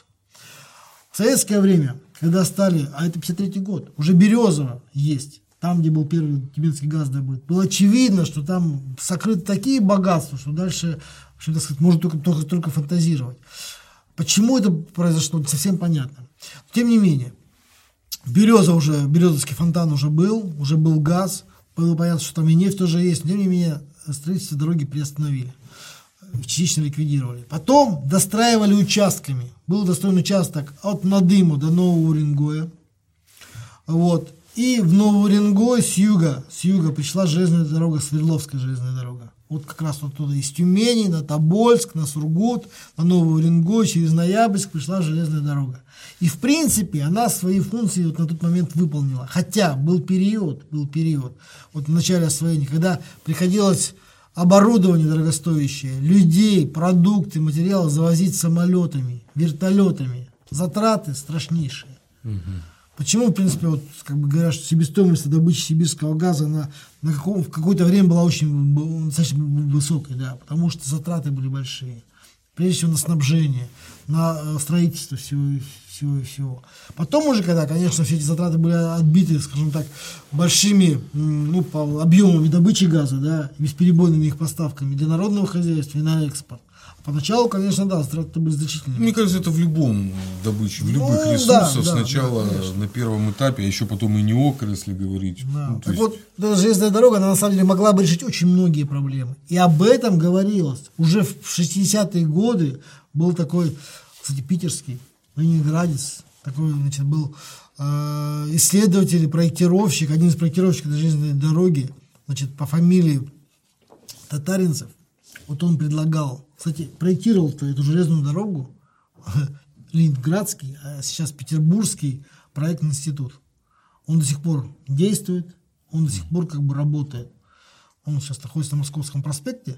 В советское время, когда стали, а это пятьдесят третий год, уже Березово есть, там, где был первый тибетский газодобыт, было очевидно, что там сокрыты такие богатства, что дальше, в общем, так сказать, можно только, только, только фантазировать. Почему это произошло, не совсем понятно. Тем не менее, Береза уже, Березовский фонтан уже был, уже был газ, было понятно, что там и нефть тоже есть, но тем не менее строительство дороги приостановили, частично ликвидировали. Потом достраивали участками. Был достроен участок от Надыма до Нового Уренгоя. Вот. И в Новый Уренгой с юга, с юга пришла железная дорога, Свердловская железная дорога. Вот как раз вот туда из Тюмени на Тобольск, на Сургут, на Новый Уренгой, через Ноябрьск пришла железная дорога. И в принципе она свои функции вот на тот момент выполнила. Хотя был период, был период, вот в начале освоения, когда приходилось оборудование дорогостоящее, людей, продукты, материалы завозить самолетами, вертолетами. Затраты страшнейшие. Угу. Почему, в принципе, вот, как бы говорят, что себестоимость добычи сибирского газа на, на каком, в какое-то время была очень достаточно высокой, да, потому что затраты были большие. Прежде всего на снабжение, на строительство всего и всего, и всего. Потом уже, когда, конечно, все эти затраты были отбиты, скажем так, большими, ну, по объемами добычи газа, да, бесперебойными их поставками для народного хозяйства и на экспорт. Поначалу, конечно, да, затраты были значительными. Мне кажется, это в любом добыче, в любых ну, ресурсах. Да, сначала да, на первом этапе, а еще потом и неокр, если говорить. Да. Ну, так есть... вот, эта железная дорога, она на самом деле могла бы решить очень многие проблемы. И об этом говорилось. Уже в шестидесятые годы был такой, кстати, питерский, ленинградец, такой, значит, был э, исследователь, проектировщик, один из проектировщиков железной дороги, значит, по фамилии Татаринцев. Вот он предлагал, кстати, проектировал-то эту железную дорогу Ленинградский, а сейчас Петербургский проектный институт. Он до сих пор действует, он до сих пор как бы работает. Он сейчас находится на Московском проспекте.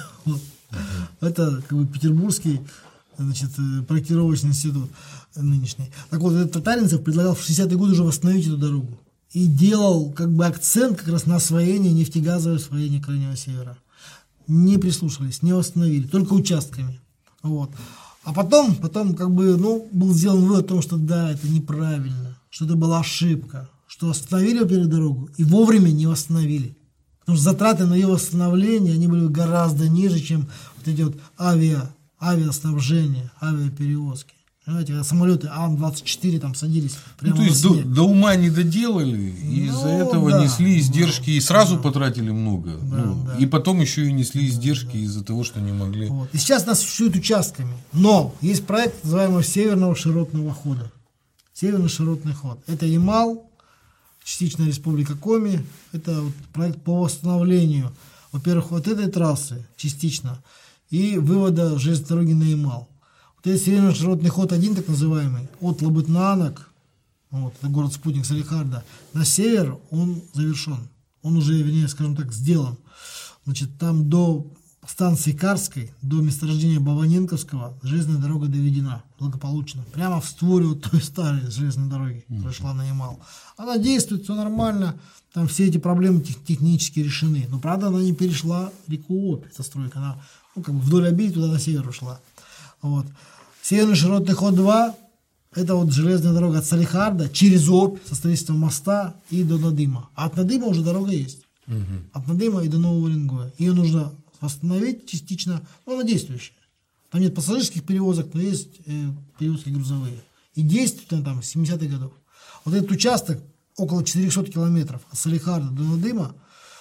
Это как бы Петербургский, значит, проектировочный институт нынешний. Так вот, этот Татаринцев предлагал в шестидесятые годы уже восстановить эту дорогу. И делал как бы акцент как раз на освоение нефтегазовое освоение Крайнего Севера. Не прислушались, не восстановили, только участками. Вот. А потом, потом как бы, ну, был сделан вывод о том, что да, это неправильно, что это была ошибка, что остановили, во-первых, дорогу и вовремя не восстановили. Потому что затраты на ее восстановление, они были гораздо ниже, чем вот эти вот авиа, авиаснабжение, авиаперевозки. Понимаете, когда самолеты Ан двадцать четыре там садились прямо ну, то есть на снег. до, до ума не доделали, и Ну, из-за этого да, несли издержки, да, и сразу да. потратили много. Да, ну, да. И потом еще и несли издержки да, да. из-за того, что не могли. Вот. И сейчас нас существуют участками. Но есть проект, называемый Северного широтного хода. Северный широтный ход. Это Ямал, частично Республика Коми. Это вот проект по восстановлению, во-первых, вот этой трассы частично и вывода железной дороги на Ямал. Вот этот Северный широтный ход один, так называемый, от Лабытнанок, вот, это город-спутник Салихарда, на север он завершен. Он уже, вернее, скажем так, сделан. Значит, там до станции Карской, до месторождения Бабаненковского железная дорога доведена благополучно. Прямо в створе вот той старой железной дороги mm-hmm. прошла на Ямал. Она действует, все нормально. Там все эти проблемы тех, технически решены. Но, правда, она не перешла реку Обь, эта стройка. Она ну, как бы вдоль Оби туда на север ушла. Вот. Северный широтный ход два – это вот железная дорога от Салихарда через Обь со строительством моста и до Надыма. А от Надыма уже дорога есть. Угу. От Надыма и до Нового Уренгоя. Ее нужно восстановить частично, но она действующая. Там нет пассажирских перевозок, но есть э, перевозки грузовые. И действует она там с семидесятых годов. Вот этот участок около четырехсот километров от Салихарда до Надыма,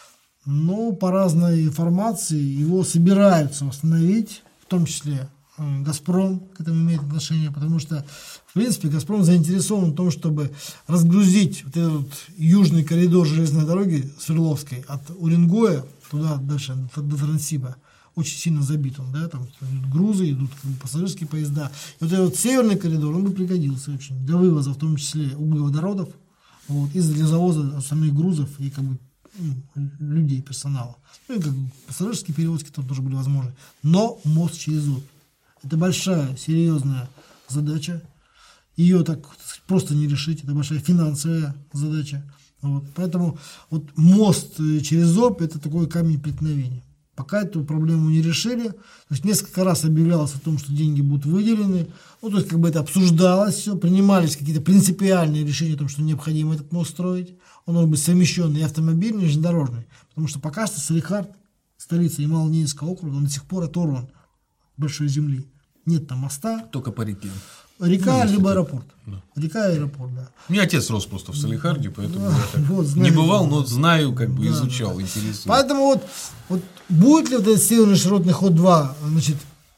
но по разной информации его собираются восстановить, в том числе «Газпром» к этому имеет отношение, потому что, в принципе, «Газпром» заинтересован в том, чтобы разгрузить вот этот южный коридор железной дороги Свердловской от Уренгоя туда дальше, до Транссиба. Очень сильно забит он, да, там идут грузы, идут пассажирские поезда. И вот этот вот северный коридор, он бы пригодился очень для вывоза, в том числе углеводородов, вот, и для завоза самих грузов и как бы ну, людей, персонала. Ну и как бы пассажирские перевозки там тоже были возможны. Но мост через Обь. Это большая, серьезная задача. Ее так просто не решить. Это большая финансовая задача. Вот. Поэтому вот мост через Обь – это такой камень преткновения. Пока эту проблему не решили. То есть несколько раз объявлялось о том, что деньги будут выделены. Ну, то есть как бы это обсуждалось все. Принимались какие-то принципиальные решения о том, что необходимо этот мост строить. Он должен быть совмещенный и автомобильный, и железнодорожный. Потому что пока что Салихард, столица Ямало-Ненецкого округа, он до сих пор оторван от большой земли. Нет там моста. Только по реке. Река, ну, либо аэропорт. Да. Река и аэропорт, да. У меня отец рос просто в Салихарде, поэтому да, я так вот, знаю, не бывал, но знаю, как бы да, изучал, да. интересует. Поэтому вот, вот будет ли вот этот Северный широтный ход два, значит,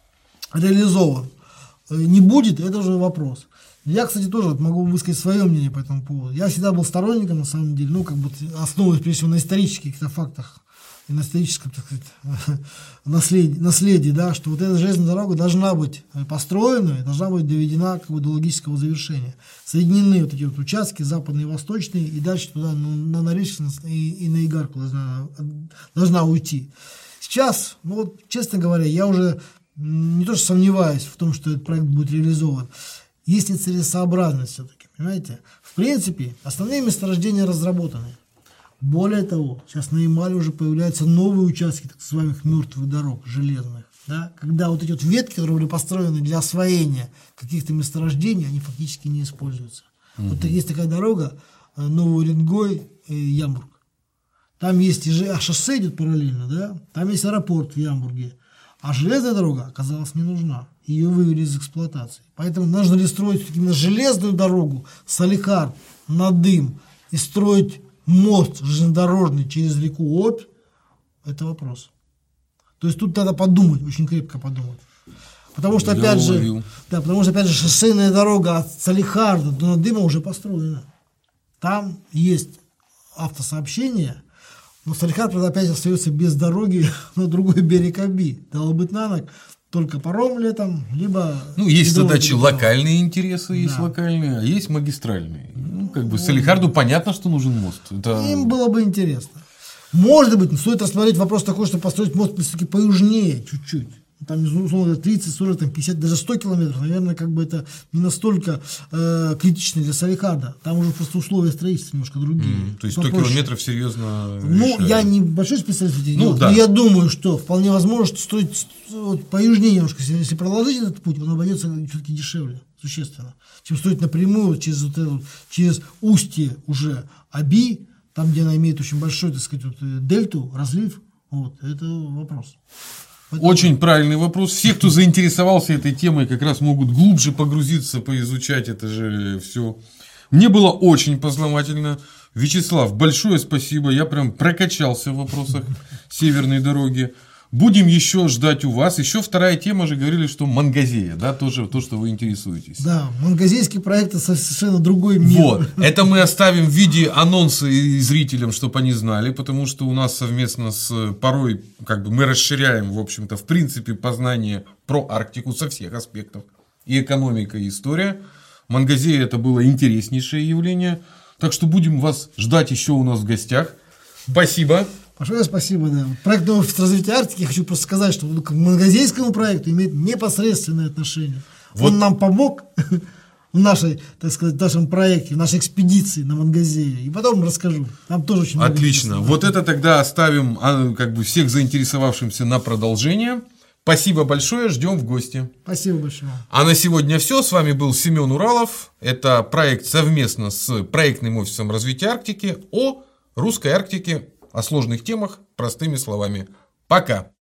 реализован? Не будет, это уже вопрос. Я, кстати, тоже вот могу высказать свое мнение по этому поводу. Я всегда был сторонником, на самом деле, ну, как бы основываясь, прежде всего, на исторических каких-то фактах, и на историческом, так сказать, наследии, наследии, да, что вот эта железная дорога должна быть построена и должна быть доведена как бы до логического завершения. Соединены вот эти вот участки, западные и восточные, и дальше туда ну, на Норильск и, и на Игарку должна, должна уйти. Сейчас, ну вот, честно говоря, я уже не то что сомневаюсь в том, что этот проект будет реализован. Есть нецелесообразность все-таки, понимаете? В принципе, основные месторождения разработаны. Более того, сейчас на Ямале уже появляются новые участки так называемых мертвых дорог, железных. Да? Когда вот эти вот ветки, которые были построены для освоения каких-то месторождений, они фактически не используются. Mm-hmm. Вот есть такая дорога Новый Уренгой и Ямбург. Там есть и а шоссе идет параллельно, да? Там есть аэропорт в Ямбурге. А железная дорога оказалась не нужна. Ее вывели из эксплуатации. Поэтому нужно ли строить именно железную дорогу, Салихард, Надым, и строить мост железнодорожный через реку Обь, это вопрос. То есть тут надо подумать, очень крепко подумать. Потому что, опять же, да, потому что, опять же, шоссейная дорога от Салихарда до Надыма уже построена. Там есть автосообщение, но Салихард, правда, опять остается без дороги на другой берег Оби. До Лабытнанок только паром летом, либо... Ну, есть задачи локальные интересы, да. Есть локальные, а есть магистральные. Ну, как бы Салихарду понятно, что нужен мост. Это... Им было бы интересно. Может быть, стоит рассмотреть вопрос такой, что построить мост все-таки поюжнее чуть-чуть. там, условно, тридцать, сорок, там, пятьдесят, даже сто километров, наверное, как бы это не настолько э, критично для Салихарда. Там уже просто условия строительства немножко другие. Mm, то есть сто попроще. километров серьезно Ну, решает. я не большой специалист в этих Ну, делах, да. но я думаю, что вполне возможно, что строить вот, по южнее немножко, если, если проложить этот путь, он обойдется все-таки дешевле, существенно, чем строить напрямую вот, через, вот, это, через устье уже Аби, там, где она имеет очень большой, так сказать, вот, дельту, разлив. Вот, это вопрос. Поэтому... Очень правильный вопрос. Все, кто заинтересовался этой темой, как раз могут глубже погрузиться, поизучать это же все. Мне было очень познавательно. Вячеслав, большое спасибо. Я прям прокачался в вопросах Северной дороги. Будем еще ждать у вас. Еще вторая тема же говорили, что Мангазея, да, тоже то, что вы интересуетесь. Да, мангазейский проект это совершенно другой мир. Вот, это мы оставим в виде анонса и зрителям, чтобы они знали, потому что у нас совместно с порой, как бы мы расширяем, в общем-то, в принципе, познание про Арктику со всех аспектов. И экономика, и история. Мангазея это было интереснейшее явление. Так что будем вас ждать еще у нас в гостях. Спасибо. Большое спасибо, да. Проект нового офиса развития Арктики, я хочу просто сказать, что к мангазейскому проекту имеет непосредственное отношение. Вот. Он нам помог в нашей, так сказать, в нашем проекте, в нашей экспедиции на Мангазее. И потом расскажу. Там тоже очень много. Отлично. Вот это тогда оставим как бы всех заинтересовавшимся на продолжение. Спасибо большое, ждем в гости. Спасибо большое. А на сегодня все. С вами был Семен Уралов. Это проект совместно с проектным офисом развития Арктики о русской Арктике, о сложных темах простыми словами. Пока.